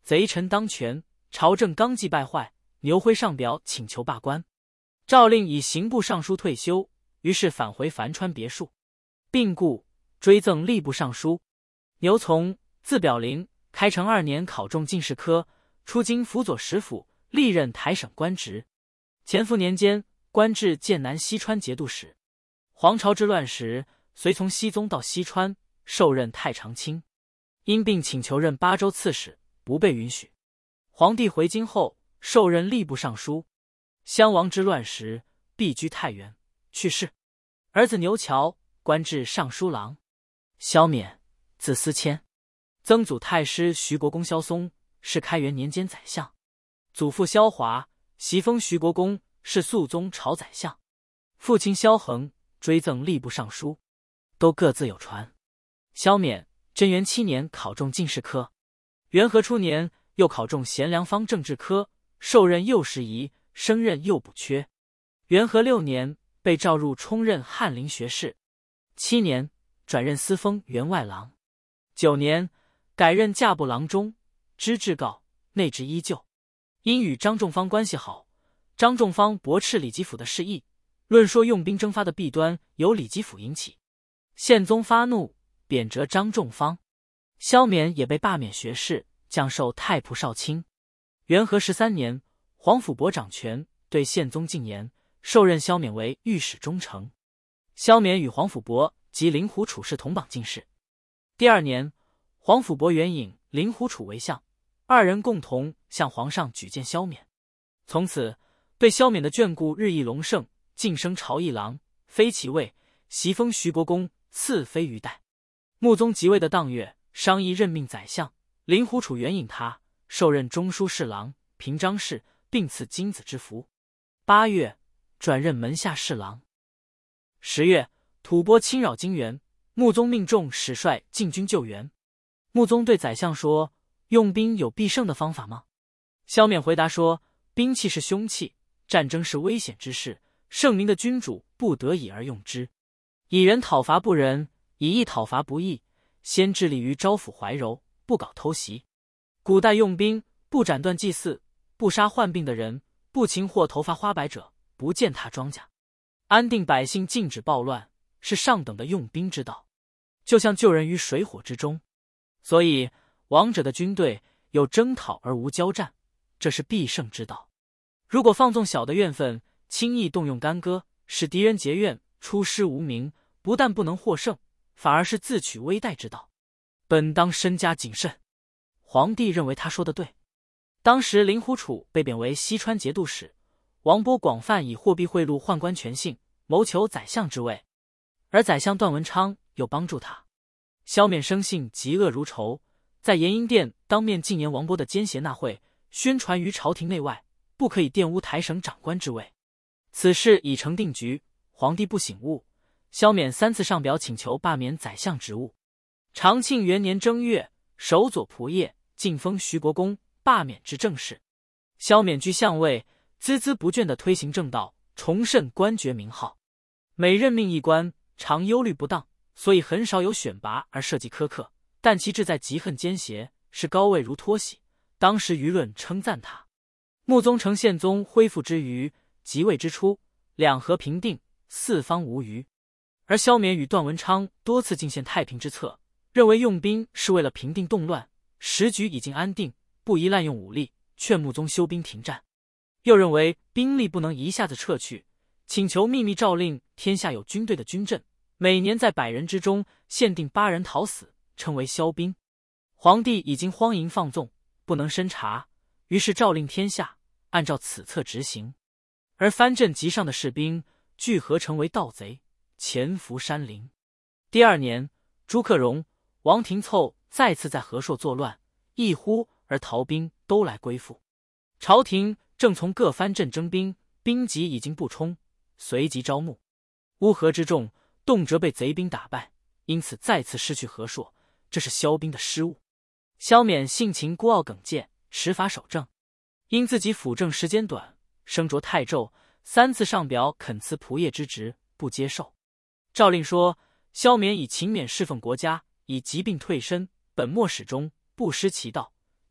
贼臣当权，朝政纲纪败坏，牛辉上表请求罢官。诏令以刑部尚书退休，于是返回樊川别墅。病故，追赠吏部尚书。牛从，字表龄，开成二年考中进士科，出京辅佐食府，历任台省官职。乾伏年间，官至剑南西川节度使。黄巢之乱时，随从熹宗到西川，受任太常卿。因病请求任巴州刺史，不被允许。皇帝回京后，受任吏部尚书。襄王之乱时，避居太原，去世。儿子牛峤官至尚书郎。萧冕，字思谦，曾祖太师徐国公萧嵩是开元年间宰相，祖父萧华袭封徐国公，是肃宗朝宰相。父亲萧恒追赠吏部尚书，都各自有传。萧冕贞元七年考中进士科，元和初年又考中贤良方政治科，受任右侍仪，升任右补缺。元和六年被召入充任翰林学士，七年转任司封员外郎，九年改任驾部郎中，知制诰，内职依旧。因与张仲方关系好，张仲方驳斥李吉甫的示意，论说用兵征发的弊端由李吉甫引起。宪宗发怒，贬谪张仲方。萧冕也被罢免学士，降授太仆少卿。元和十三年，黄甫伯掌权，对宪宗进言，受任萧冕为御史中丞。萧冕与黄甫伯及令狐处是同榜进士。第二年，黄甫伯援引令狐处为相，二人共同向皇上举荐萧冕。从此对萧冕的眷顾日益隆盛，晋升朝议郎，非其位，袭封徐国公，赐飞鱼带。穆宗即位的当月，商议任命宰相，令狐处援引他，受任中书侍郎、平章事，并赐金子之服。八月，转任门下侍郎。十月，吐蕃侵扰京原，穆宗命众使率进军救援。穆宗对宰相说：“用兵有必胜的方法吗？”萧冕回答说：“兵器是凶器，战争是危险之事，圣明的君主不得已而用之。以人讨伐不仁，以义讨伐不义，先致力于招抚怀柔，不搞偷袭。古代用兵，不斩断祭祀，不杀患病的人，不擒获头发花白者，不践踏庄稼，安定百姓，禁止暴乱，是上等的用兵之道，就像救人于水火之中。所以王者的军队有征讨而无交战，这是必胜之道。如果放纵小的怨愤，轻易动用干戈，使敌人结怨，出师无名，不但不能获胜，反而是自取危殆之道，本当深加谨慎。”皇帝认为他说的对。当时令狐处被贬为西川节度使，王勃广泛以货币贿赂宦官权幸，谋求宰相之位，而宰相段文昌又帮助他。萧冕生性嫉恶如仇，在延英殿当面进言王勃的奸邪纳贿，宣传于朝廷内外，不可以玷污台省长官之位。此事已成定局，皇帝不醒悟，萧冕三次上表请求罢免宰相职务。长庆元年正月，守左仆射，晋封徐国公，罢免之政事。萧冕居相位，孜孜不倦地推行正道，重振官爵名号。每任命一官，常忧虑不当，所以很少有选拔而设计苛刻，但其志在嫉恨奸邪，是高位如脱喜。当时舆论称赞他。穆宗承宪宗恢复之余，即位之初，两河平定，四方无虞。而萧冕与段文昌多次进献太平之策，认为用兵是为了平定动乱，时局已经安定，不宜滥用武力，劝穆宗休兵停战。又认为兵力不能一下子撤去，请求秘密诏令天下有军队的军阵，每年在百人之中限定八人讨死，称为萧兵。皇帝已经荒淫放纵，不能申查，于是诏令天下按照此策执行。而藩镇集上的士兵聚合成为盗贼，潜伏山林。第二年，朱克融、王廷凑再次在和硕作乱，一呼而逃兵都来归附。朝廷正从各藩镇征兵，兵籍已经不充，随即招募。乌合之众动辄被贼兵打败，因此再次失去和硕，这是萧兵的失误。萧冕性情孤傲耿介，持法守正，因自己辅政时间短，升擢太胄，三次上表恳辞仆射之职，不接受。诏令说，萧冕以勤勉侍奉国家，以疾病退身，本末始终，不失其道，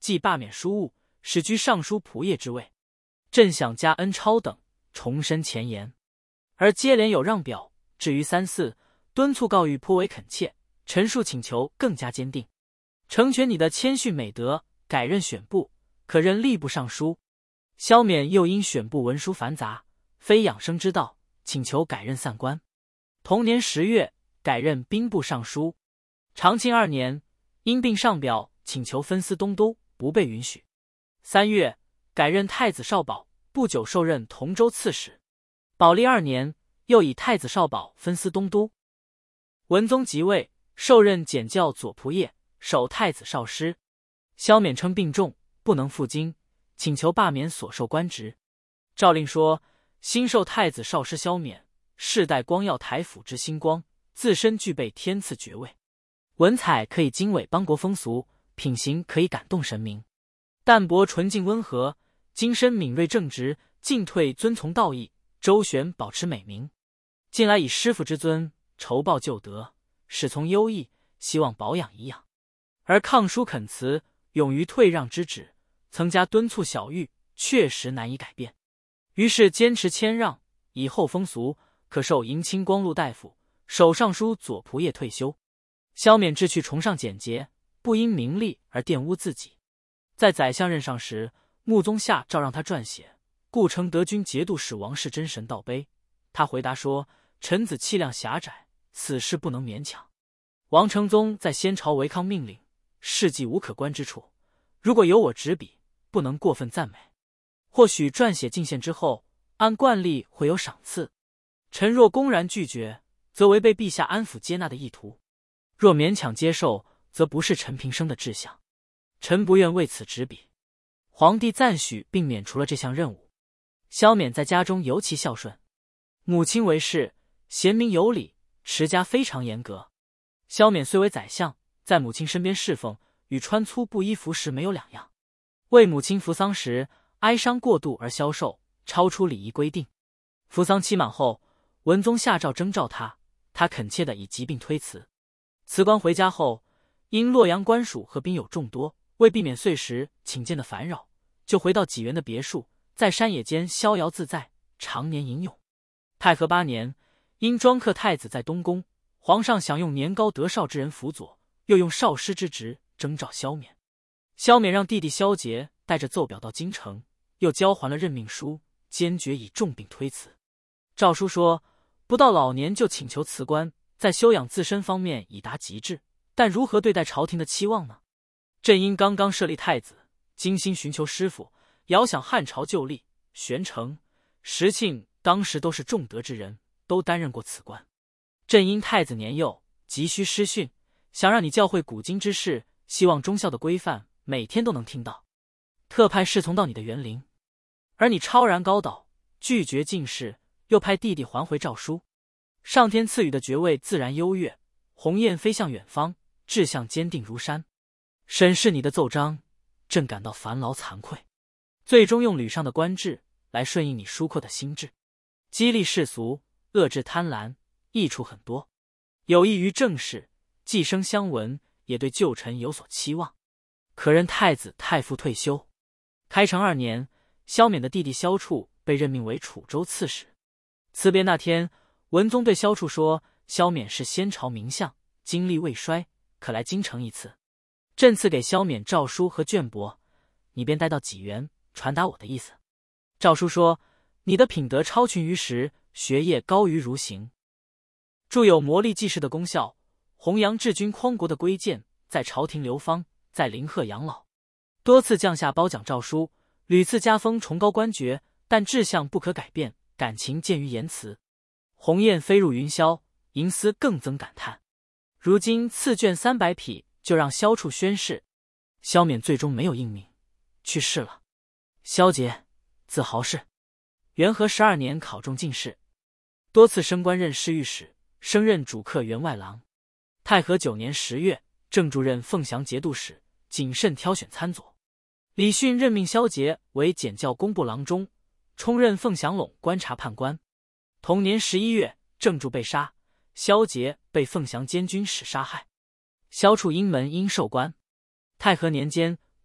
即罢免书务，使居尚书仆射之位。朕想加恩超等，重申前言。而接连有让表，至于三四，敦促告谕颇为恳切，陈述请求更加坚定。成全你的谦逊美德，改任选部，可任吏部尚书。萧勉又因选部文书繁杂，非养生之道，请求改任散官。同年十月，改任兵部尚书。长庆二年，因病上表请求分司东都，不被允许。三月，改任太子少保，不久受任同州刺史。宝历二年，又以太子少保分司东都。文宗即位，受任检校左仆射，守太子少师。萧勉称病重，不能赴京，请求罢免所受官职。诏令说，新授太子少师萧勉，世代光耀台府之星光，自身具备天赐爵位，文采可以经纬邦国风俗，品行可以感动神明。淡泊纯净温和，精深敏锐正直，进退遵从道义，周旋保持美名。近来以师父之尊酬报旧德，使从优异，希望保养颐养。而抗书恳辞，勇于退让之旨，曾加敦促小谕，确实难以改变。于是坚持谦让，以后风俗，可授迎亲光禄大夫，守尚书左仆射退休。萧勉志趣崇尚简洁，不因名利而玷污自己。在宰相任上时，穆宗下诏让他撰写故称德军节度使王世贞神道碑，他回答说，臣子气量狭窄，此事不能勉强。王承宗在先朝违抗命令，事迹无可观之处，如果由我执笔，不能过分赞美。或许撰写进献之后，按惯例会有赏赐。臣若公然拒绝，则违背陛下安抚接纳的意图；若勉强接受，则不是臣平生的志向。臣不愿为此执笔。皇帝赞许并免除了这项任务。萧勉在家中尤其孝顺，母亲为氏，贤明有礼，持家非常严格。萧勉虽为宰相，在母亲身边侍奉，与穿粗布衣服时没有两样。为母亲扶丧时，哀伤过度而消瘦，超出礼仪规定。扶丧期满后，文宗下诏征召他，他恳切地以疾病推辞。辞官回家后，因洛阳官署和兵友众多，为避免岁时请见的烦扰，就回到济源的别墅，在山野间逍遥自在，常年吟咏。太和八年，因庄客太子在东宫，皇上想用年高德少之人辅佐，又用少师之职征召萧勉。萧勉让弟弟萧节带着奏表到京城，又交还了任命书，坚决以重病推辞。诏书说，不到老年就请求辞官，在修养自身方面已达极致，但如何对待朝廷的期望呢？朕因刚刚设立太子，精心寻求师傅，遥想汉朝旧历，玄成、石庆当时都是重德之人，都担任过此官。朕因太子年幼，急需师训，想让你教会古今之事，希望忠孝的规范每天都能听到，特派侍从到你的园林。而你超然高岛，拒绝进士，又派弟弟还回诏书。上天赐予的爵位自然优越，鸿雁飞向远方，志向坚定如山。审视你的奏章，朕感到烦劳惭愧，最终用吕上的官制来顺应你疏阔的心智，激励世俗，遏制贪婪，益处很多，有益于政事，既生相闻，也对旧臣有所期望。可任太子太傅退休。开成二年，萧勉的弟弟萧处被任命为楚州刺史。辞别那天，文宗对萧处说，萧勉是先朝名相，精力未衰，可来京城一次。朕赐给萧勉诏书和卷帛，你便带到济源，传达我的意思。诏书说，你的品德超群于时，学业高于儒行，著有魔力济世的功效，弘扬治军匡国的规谏，在朝廷流芳，在临鹤养老。多次降下褒奖诏书，屡次加封崇高官爵，但志向不可改变，感情见于言辞。鸿雁飞入云霄，银丝更增感叹。如今赐卷三百匹，就让萧处宣誓。萧勉最终没有应命，去世了。萧节，字豪士，元和十二年考中进士，多次升官任侍御史，升任主客员外郎。太和九年十月，正主任凤翔节度使，谨慎挑选参佐。李训任命萧节为检校工部郎中，充任凤翔陇观察判官。同年十一月，郑注被杀，萧节被凤翔监军使杀害。萧处因门因授官。太和年间，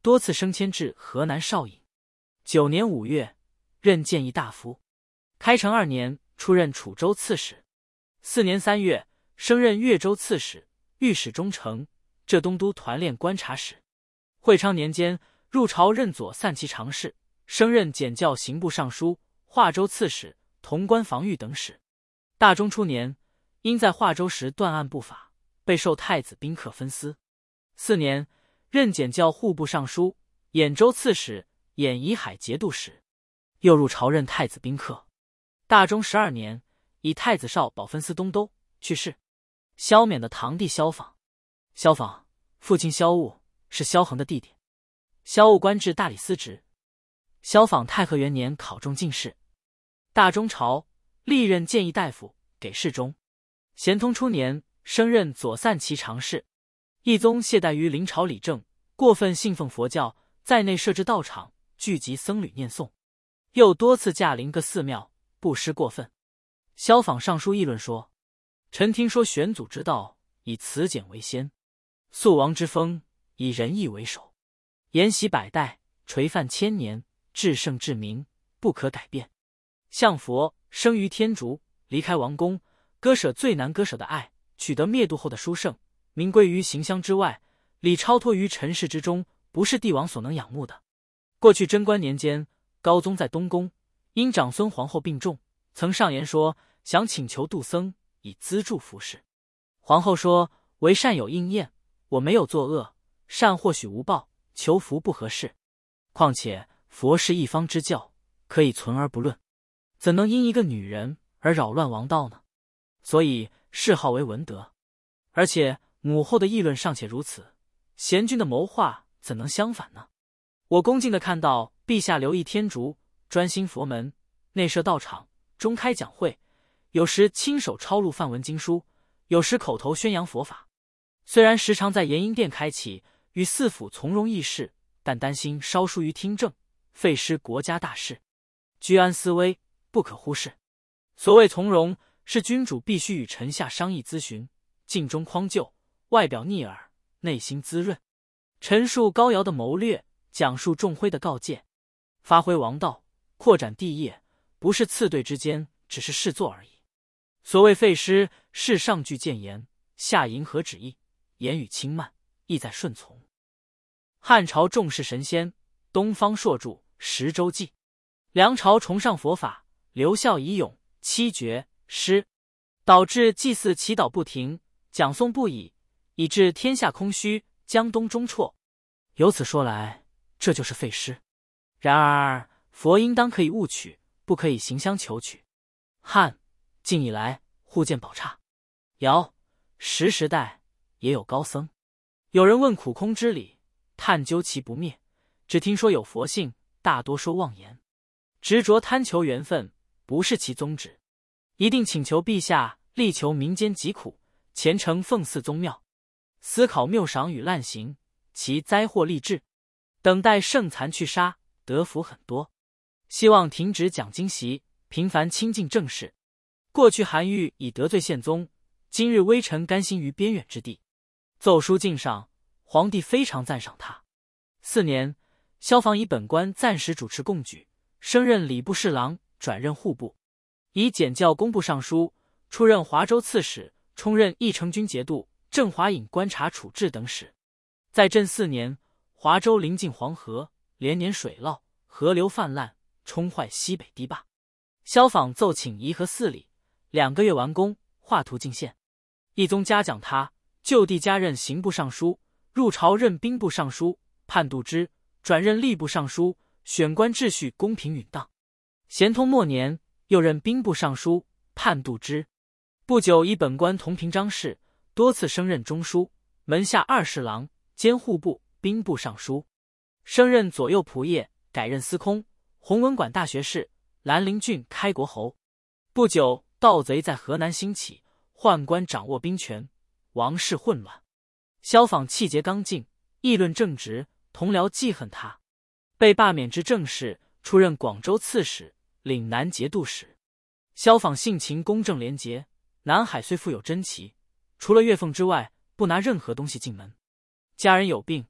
多次升迁至河南少尹。九年五月，任谏议大夫。开成二年，出任楚州刺史。四年三月，升任越州刺史、御史中丞、浙东都团练观察使。会昌年间，入朝任左散骑常侍，升任检校刑部尚书、华州刺史、潼关防御等使。大中初年，因在华州时断案不法，被授太子宾客分司。四年，任检校户部尚书、兖州刺史、兖宜海节度使，又入朝任太子宾客。大中十二年，以太子少保分司东都，去世。萧冕的堂弟萧访。萧访父亲萧务是萧衡的弟弟。萧务官至大理司职。萧访太和元年考中进士。大中朝历任谏议大夫，给事中。咸通初年，升任左散骑常侍。懿宗懈怠于临朝理政，过分信奉佛教，在内设置道场，聚集僧侣念诵，又多次驾临各寺庙，布施过分。萧访上书议论说：臣听说玄祖之道，以慈简为先；肃王之风，以仁义为首。沿袭百代，垂范千年，至圣至明，不可改变。向佛生于天竺，离开王宫，割舍最难割舍的爱，取得灭度后的殊胜，名归于行香之外，理超脱于尘世之中，不是帝王所能仰慕的。过去贞观年间，高宗在东宫，因长孙皇后病重，曾上言说想请求杜僧以资助服侍。皇后说：为善有应验，我没有作恶，善或许无报，求福不合适。况且佛是一方之教，可以存而不论，怎能因一个女人而扰乱王道呢？所以谥号为文德。而且母后的议论尚且如此，贤君的谋划怎能相反呢？我恭敬地看到陛下留意天竺，专心佛门，内设道场，中开讲会，有时亲手抄录梵文经书，有时口头宣扬佛法。虽然时常在延英殿开启，与四府从容议事，但担心稍疏于听政，废失国家大事。居安思危，不可忽视。所谓从容，是君主必须与臣下商议咨询，尽忠匡救，外表逆耳，内心滋润。陈述高尧的谋略，讲述仲辉的告诫，发挥王道，扩展帝业，不是次对之间，只是事做而已。所谓废师，是上具谏言，下迎合旨意，言语轻慢，意在顺从。汉朝重视神仙，东方朔著《十洲记》；梁朝崇尚佛法，刘孝以咏、七绝、诗，导致祭祀祈祷不停，讲诵不已，以致天下空虚，江东中辍。由此说来，这就是废师。然而佛应当可以悟取，不可以行香求取。汉晋以来互见宝刹，尧石时代也有高僧。有人问苦空之理，探究其不灭，只听说有佛性，大多说妄言。执着贪求缘分，不是其宗旨。一定请求陛下力求民间疾苦，虔诚奉祀宗庙，思考谬赏与滥行，其灾祸立志，等待圣残去杀，得福很多。希望停止讲经习，频繁亲近正事。过去韩愈已得罪宪宗，今日微臣甘心于边远之地。奏书敬上，皇帝非常赞赏他。四年，萧访以本官暂时主持贡举，升任礼部侍郎，转任户部，以检校工部尚书，出任华州刺史，充任义成军节度、镇华尹观察处置等使。在镇四年，华州临近黄河，连年水涝，河流泛滥，冲坏西北堤坝。萧访奏请颐和寺里，两个月完工，画图进献。懿宗嘉奖他，就地加任刑部尚书，入朝任兵部尚书，判度之，转任吏部尚书，选官秩序公平允当。咸通末年，又任兵部尚书，判度之。不久，以本官同平章事，多次升任中书、门下二侍郎，兼户部、兵部尚书，升任左右仆射，改任司空、弘文馆大学士、兰陵郡开国侯。不久，盗贼在河南兴起，宦官掌握兵权，王室混乱。萧访气节刚劲，议论正直，同僚记恨他，被罢免之正事，出任广州刺史、岭南节度使。萧访性情公正廉洁，南海虽富有珍奇，除了月凤之外，不拿任何东西进门。家人有病，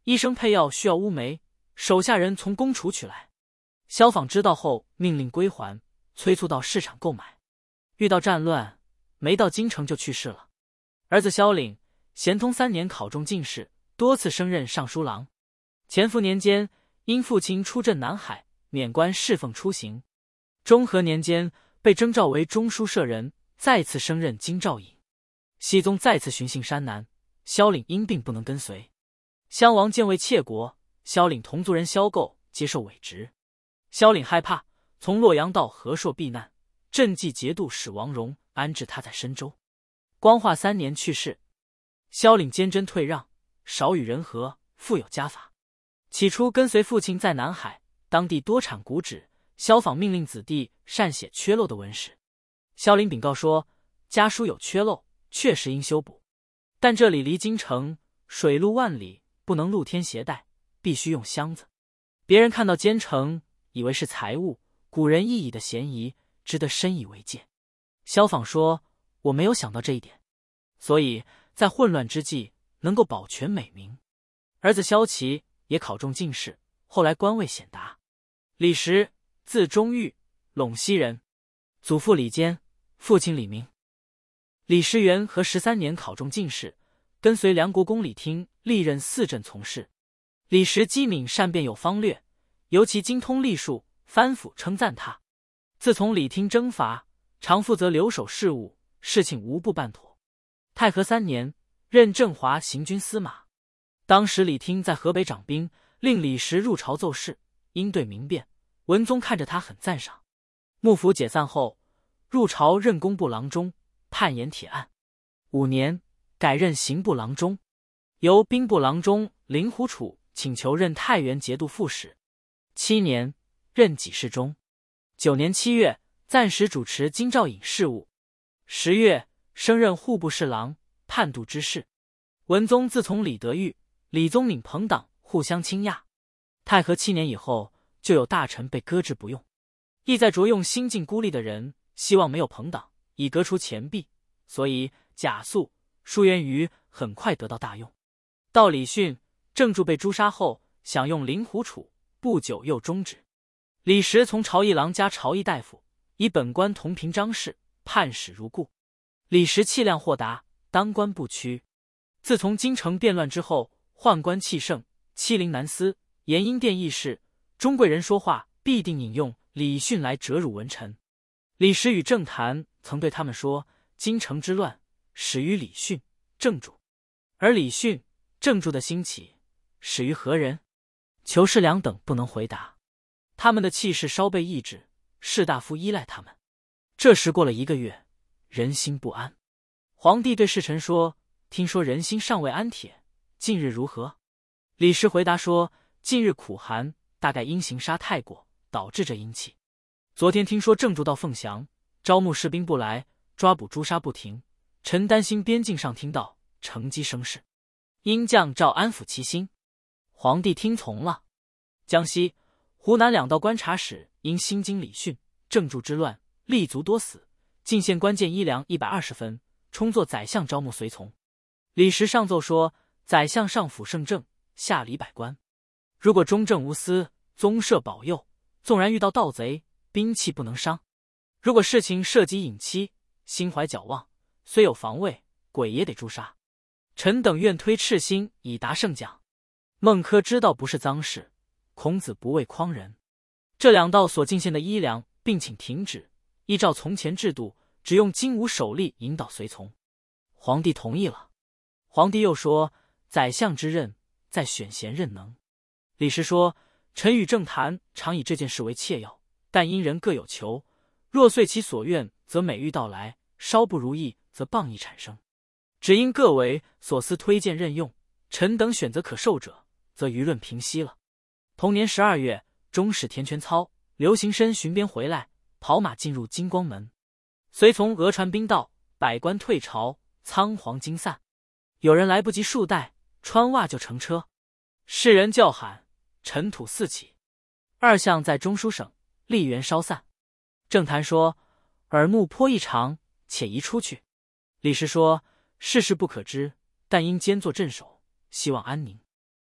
医生配药需要乌梅，手下人从公厨取来。萧访知道后，命令归还，催促到市场购买。遇到战乱，没到京城就去世了。儿子萧岭咸通三年考中进士，多次升任尚书郎。乾伏年间，因父亲出镇南海，免官侍奉出行。中和年间，被征召为中书舍人，再次升任京兆尹。熹宗再次巡幸山南，萧岭因病不能跟随。襄王建为窃国，萧岭同族人萧构接受伪职。萧岭害怕，从洛阳到和硕避难，赈济节度使王荣安置他在深州。光化三年去世。萧岭坚贞退让，少与人和，富有家法。起初跟随父亲在南海，当地多产谷纸，萧访命令子弟善写缺漏的文史。萧岭禀告说，家书有缺漏，确实应修补，但这里离京城，水路万里，不能露天携带，必须用箱子。别人看到奸臣，以为是财物，古人意义的嫌疑，值得深以为戒。萧访说，我没有想到这一点，所以在混乱之际能够保全美名。儿子萧齐也考中进士，后来官位显达。李时，字中玉，陇西人，祖父李坚，父亲李明。李时元和十三年考中进士，跟随梁国公李听历任四镇从事。李时机敏善辩有方略，尤其精通历数，藩府称赞他。自从李听征伐，常负责留守事务，事情无不办妥。太和三年，任振华行军司马。当时李听在河北掌兵，令李时入朝奏事，应对明辩。文宗看着他很赞赏。幕府解散后，入朝任工部郎中，判严铁案。五年，改任刑部郎中，由兵部郎中林狐楚请求任太原节度副使。七年，任给事中。九年七月，暂时主持京兆尹事务。十月，升任户部侍郎、判度之事。文宗自从李德裕、李宗闵朋党互相倾轧。太和七年以后，就有大臣被搁置不用，意在着用新晋孤立的人，希望没有朋党，以革除前弊，所以贾肃、舒元瑜很快得到大用。到李训、郑注被诛杀后，想用林狐楚，不久又终止。李时从朝议郎加朝议大夫，以本官同平章事，判使如故。李时气量豁达，当官不屈。自从京城变乱之后，宦官气盛，欺凌南司、延英殿议事，中贵人说话必定引用李训来折辱文臣。李时与郑谈曾对他们说，京城之乱始于李训、郑注，而李训、郑注的兴起始于何人？裘世良等不能回答。他们的气势稍被抑制，士大夫依赖他们。这时过了一个月，人心不安。皇帝对侍臣说，听说人心尚未安帖，近日如何？李时回答说，近日苦寒，大概因行杀太过，导致这阴气。昨天听说郑注到凤翔，招募士兵不来，抓捕诛杀不停，臣担心边境上听到，乘机生事，应降诏安抚其心。皇帝听从了。江西、湖南两道观察使因心惊李训、郑注之乱，立足多死，进献关键衣粮一百二十分，充作宰相招募随从。李时上奏说，宰相上辅圣政，下理百官，如果忠正无私，宗社保佑，纵然遇到盗贼，兵器不能伤；如果事情涉及隐妻，心怀矫妄，虽有防卫，鬼也得诛杀。臣等愿推赤心以达圣奖。孟轲知道不是赃事，孔子不畏匡人。这两道所进献的衣粮，并请停止，依照从前制度，只用金吾手吏引导随从。皇帝同意了。皇帝又说，宰相之任，在选贤任能。李时说，臣与郑谈常以这件事为切要，但因人各有求，若遂其所愿，则美玉到来；稍不如意，则谤议产生。只因各为所思推荐任用，臣等选择可受者，则舆论平息了。同年十二月，中使田全操、刘行深巡边回来，跑马进入金光门，随从俄传兵到，百官退朝，仓皇惊散。有人来不及束带，穿袜就乘车。世人叫喊，尘土四起。二相在中书省，吏员稍散。郑谈说，耳目颇异常，且移出去。李时说，世事不可知，但应兼作镇守，希望安宁。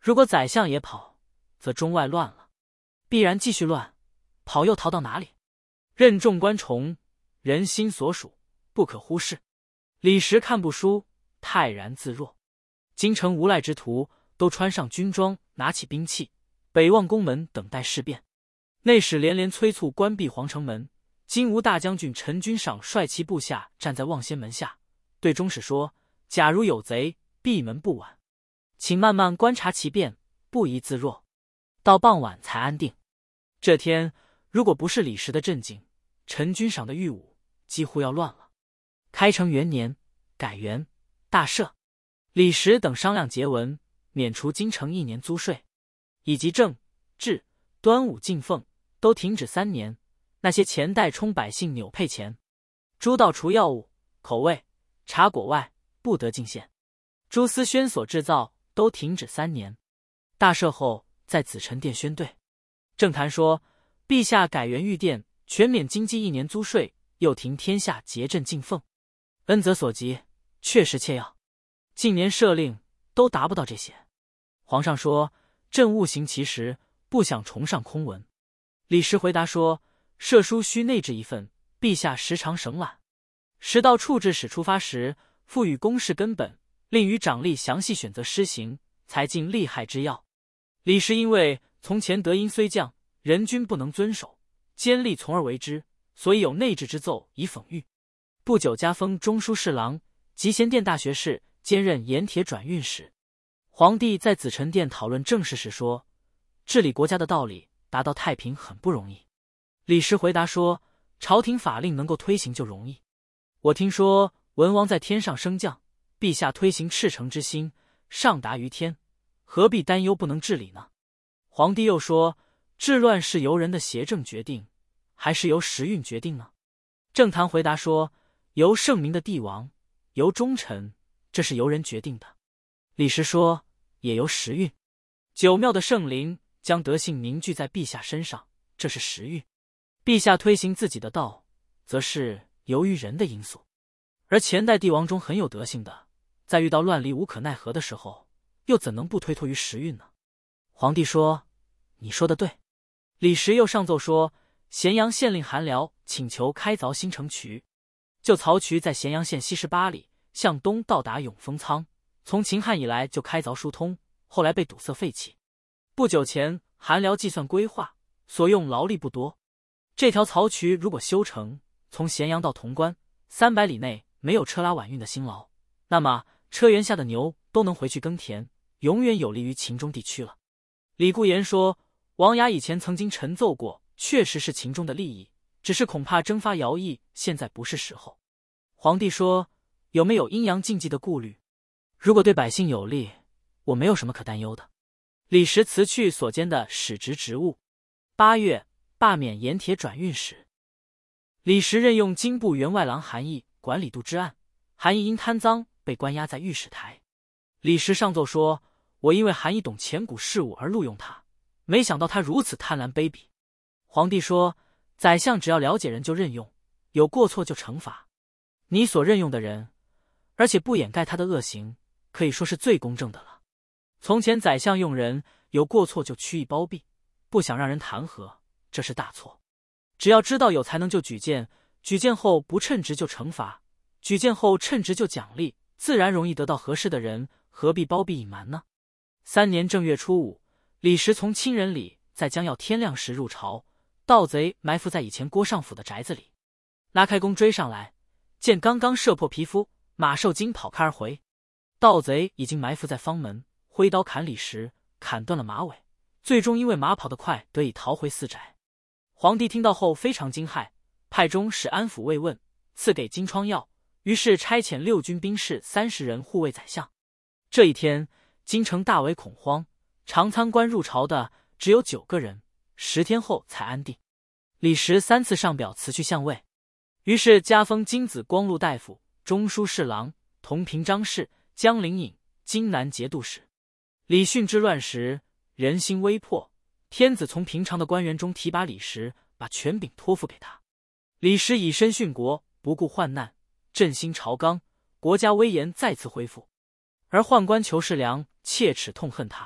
如果宰相也跑，则中外乱了，必然继续乱，跑又逃到哪里？任重官崇，人心所属，不可忽视。李时看不输，泰然自若。京城无赖之徒都穿上军装，拿起兵器，北望宫门等待事变。内史连连催促关闭皇城门。金吾大将军陈君赏率其部下站在望仙门下，对中使说：假如有贼，闭门不晚，请慢慢观察其变，不宜自若，到傍晚才安定。这天如果不是李时的镇静，陈君赏的御武几乎要乱了。开成元年，改元大赦，李时等商量结文，免除京城一年租税，以及正、至、端午进奉都停止三年。那些钱袋充百姓纽配钱，诸道除药物、口味、茶果外，不得进献。诸司宣所制造都停止三年。大赦后，在紫宸殿宣对。政坛说：陛下改元御殿，全免京畿一年租税，又停天下节镇进奉，恩泽所及，确实切要。近年赦令都达不到这些。皇上说：朕务行其实，不想崇尚空文。李时回答说：赦书须内置一份，陛下时常省览。时到处置使出发时，赋予公事根本，令予长吏详细选择施行，才尽利害之要。李时因为从前德音虽降，人君不能遵守，奸吏从而为之，所以有内置之奏以讽喻。不久加封中书侍郎，集贤殿大学士，兼任盐铁转运使。皇帝在紫宸殿讨论政事时说：治理国家的道理，达到太平很不容易。李时回答说：朝廷法令能够推行就容易。我听说文王在天上升降，陛下推行赤诚之心，上达于天，何必担忧不能治理呢？皇帝又说：治乱是由人的邪正决定，还是由时运决定呢？政坛回答说：由圣明的帝王，由忠臣，这是由人决定的。李时说：也由时运。九庙的圣灵将德性凝聚在陛下身上，这是时运。陛下推行自己的道，则是由于人的因素。而前代帝王中很有德性的，在遇到乱离无可奈何的时候，又怎能不推脱于时运呢？皇帝说：你说的对。李时又上奏说：咸阳县令韩辽请求开凿新城渠，旧漕渠在咸阳县西十八里，向东到达永丰仓，从秦汉以来就开凿疏通，后来被堵塞废弃。不久前韩辽计算规划，所用劳力不多。这条漕渠如果修成，从咸阳到潼关三百里内没有车拉晚运的辛劳，那么车辕下的牛都能回去耕田，永远有利于秦中地区了。李固言说：王牙以前曾经陈奏过，确实是秦中的利益，只是恐怕征发徭役，现在不是时候。皇帝说：有没有阴阳禁忌的顾虑？如果对百姓有利，我没有什么可担忧的。李时辞去所兼的使职职务。八月，罢免盐铁转运使。李时任用金部员外郎韩毅管理度之案，韩毅因贪赃被关押在御史台。李时上奏说：我因为韩毅懂前古事务而录用他，没想到他如此贪婪卑鄙。皇帝说：宰相只要了解人就任用，有过错就惩罚。你所任用的人，而且不掩盖他的恶行，可以说是最公正的了。从前宰相用人，有过错就趋意包庇，不想让人弹劾，这是大错。只要知道有才能就举荐，举荐后不称职就惩罚，举荐后称职就奖励，自然容易得到合适的人，何必包庇隐瞒呢？三年正月初五，李时从清人里在将要天亮时入朝，盗贼埋伏在以前郭尚府的宅子里，拉开弓追上来，见刚刚射破皮肤，马受惊跑开而回。盗贼已经埋伏在方门，挥刀砍李时，砍断了马尾，最终因为马跑得快，得以逃回私宅。皇帝听到后非常惊骇，派中使安抚慰问，赐给金疮药，于是差遣六军兵士三十人护卫宰相。这一天，京城大为恐慌，长仓关入朝的只有九个人，十天后才安定。李时三次上表辞去相位，于是加封金子光禄大夫、中书侍郎、同平章事、江陵尹、荆南节度使。李训之乱时，人心危迫，天子从平常的官员中提拔李时，把权柄托付给他。李时以身殉国，不顾患难，振兴朝纲，国家威严再次恢复。而宦官裘世良切齿痛恨他，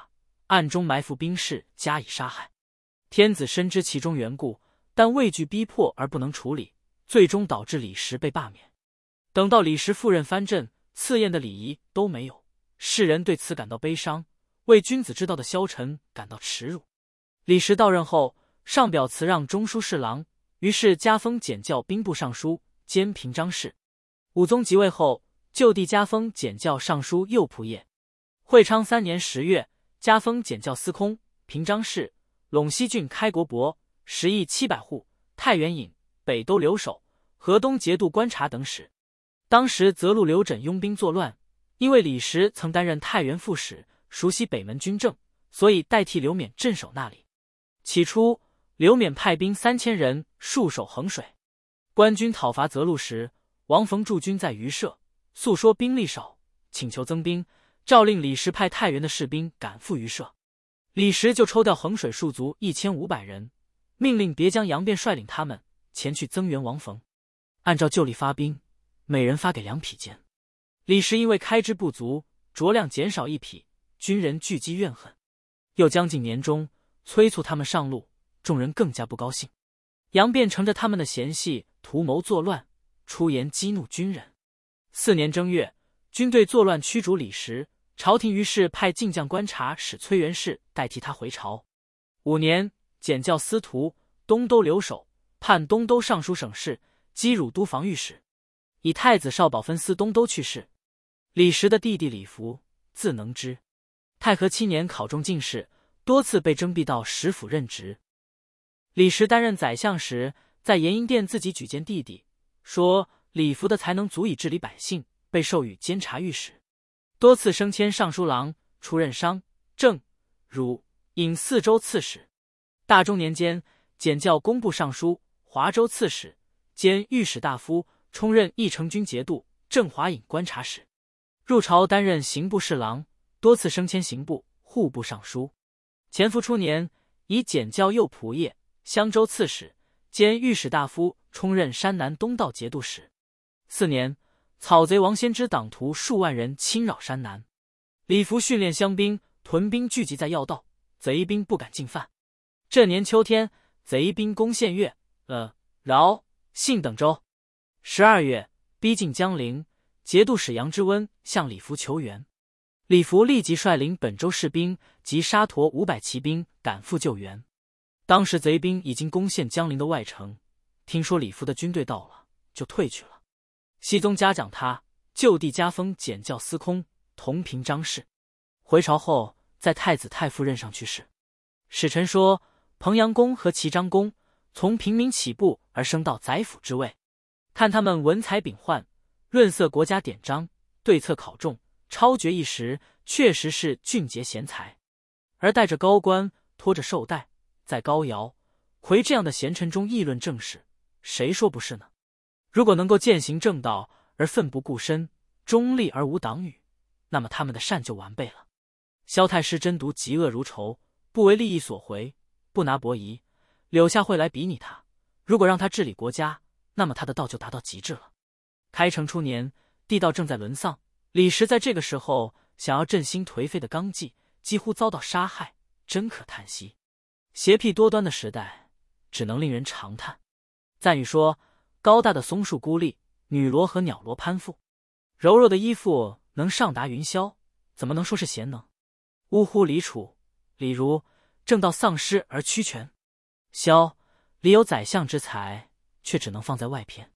暗中埋伏兵士加以杀害。天子深知其中缘故，但畏惧逼迫而不能处理，最终导致李实被罢免。等到李实赴任藩镇，赐宴的礼仪都没有，世人对此感到悲伤，为君子之道的消沉感到耻辱。李实到任后，上表辞让中书侍郎，于是加封检校兵部尚书兼平章事。武宗即位后，就地加封检校尚书右仆射。会昌三年十月，加封检校司空、平章事，陇西郡开国伯，十邑七百户，太原尹、北都留守、河东节度观察等使。当时泽路刘轸拥兵作乱，因为李实曾担任太原副使，熟悉北门军政，所以代替刘勉镇守那里。起初，刘勉派兵三千人戍守衡水。官军讨伐泽路时，王逢驻军在榆社，诉说兵力少，请求增兵，诏令李实派太原的士兵赶赴榆社。李实就抽调衡水戍卒一千五百人，命令别将杨辩率领他们前去增援王逢。按照旧例发兵，每人发给两匹肩。李实因为开支不足，酌量减少一匹，军人聚积怨恨。又将近年中，催促他们上路，众人更加不高兴。杨辩乘着他们的嫌隙，图谋作乱，出言激怒军人。四年正月，军队作乱驱逐李实，朝廷于是派进将观察使崔元士代替他回朝。五年，检校司徒、东都留守，判东都尚书省事，击汝都防御使。以太子少保分司东都去世。李实的弟弟李福，字能之，太和七年考中进士，多次被征辟到使府任职。李实担任宰相时，在延英殿自己举荐弟弟，说李福的才能足以治理百姓，被授予监察御史，多次升迁尚书郎，出任商、郑、汝、尹四州刺史。大中年间，检校工部尚书、华州刺史，兼御史大夫，充任义成军节度、镇华尹观察使。入朝担任刑部侍郎，多次升迁刑部、户部尚书。乾伏初年，以检校右仆射、襄州刺史，兼御史大夫，充任山南东道节度使。四年，草贼王先之党徒数万人侵扰山南，李福训练乡兵，屯兵聚集在要道，贼兵不敢进犯。这年秋天，贼兵攻陷越、呃、饶、信等州。十二月，逼近江陵，节度使杨之温向李福求援。李福立即率领本州士兵及沙陀五百骑兵赶赴救援。当时贼兵已经攻陷江陵的外城，听说李福的军队到了，就退去了。熹宗嘉奖他，就地加封检校司空、同平章事。回朝后，在太子太傅任上去世。史臣说，彭阳公和齐章公从平民起步而升到宰辅之位，看他们文采秉焕，润色国家典章，对策考重，超绝一时，确实是俊杰贤才。而带着高官，拖着绶带，在高尧、逵这样的贤臣中议论政事，谁说不是呢？如果能够践行正道而奋不顾身，中立而无党羽，那么他们的善就完备了。萧太师真独嫉恶如仇，不为利益所回，不拿伯夷、柳下惠来比拟他。如果让他治理国家，那么他的道就达到极致了。开成初年，地道正在沦丧，李实在这个时候想要振兴颓废的纲纪，几乎遭到杀害，真可叹息。邪僻多端的时代，只能令人长叹。赞语说，高大的松树孤立，女萝和鸟萝攀附，柔柔的衣服能上达云霄，怎么能说是贤能？呜呼！李楚、李儒正道丧失而屈权。萧、李有宰相之才，却只能放在外篇。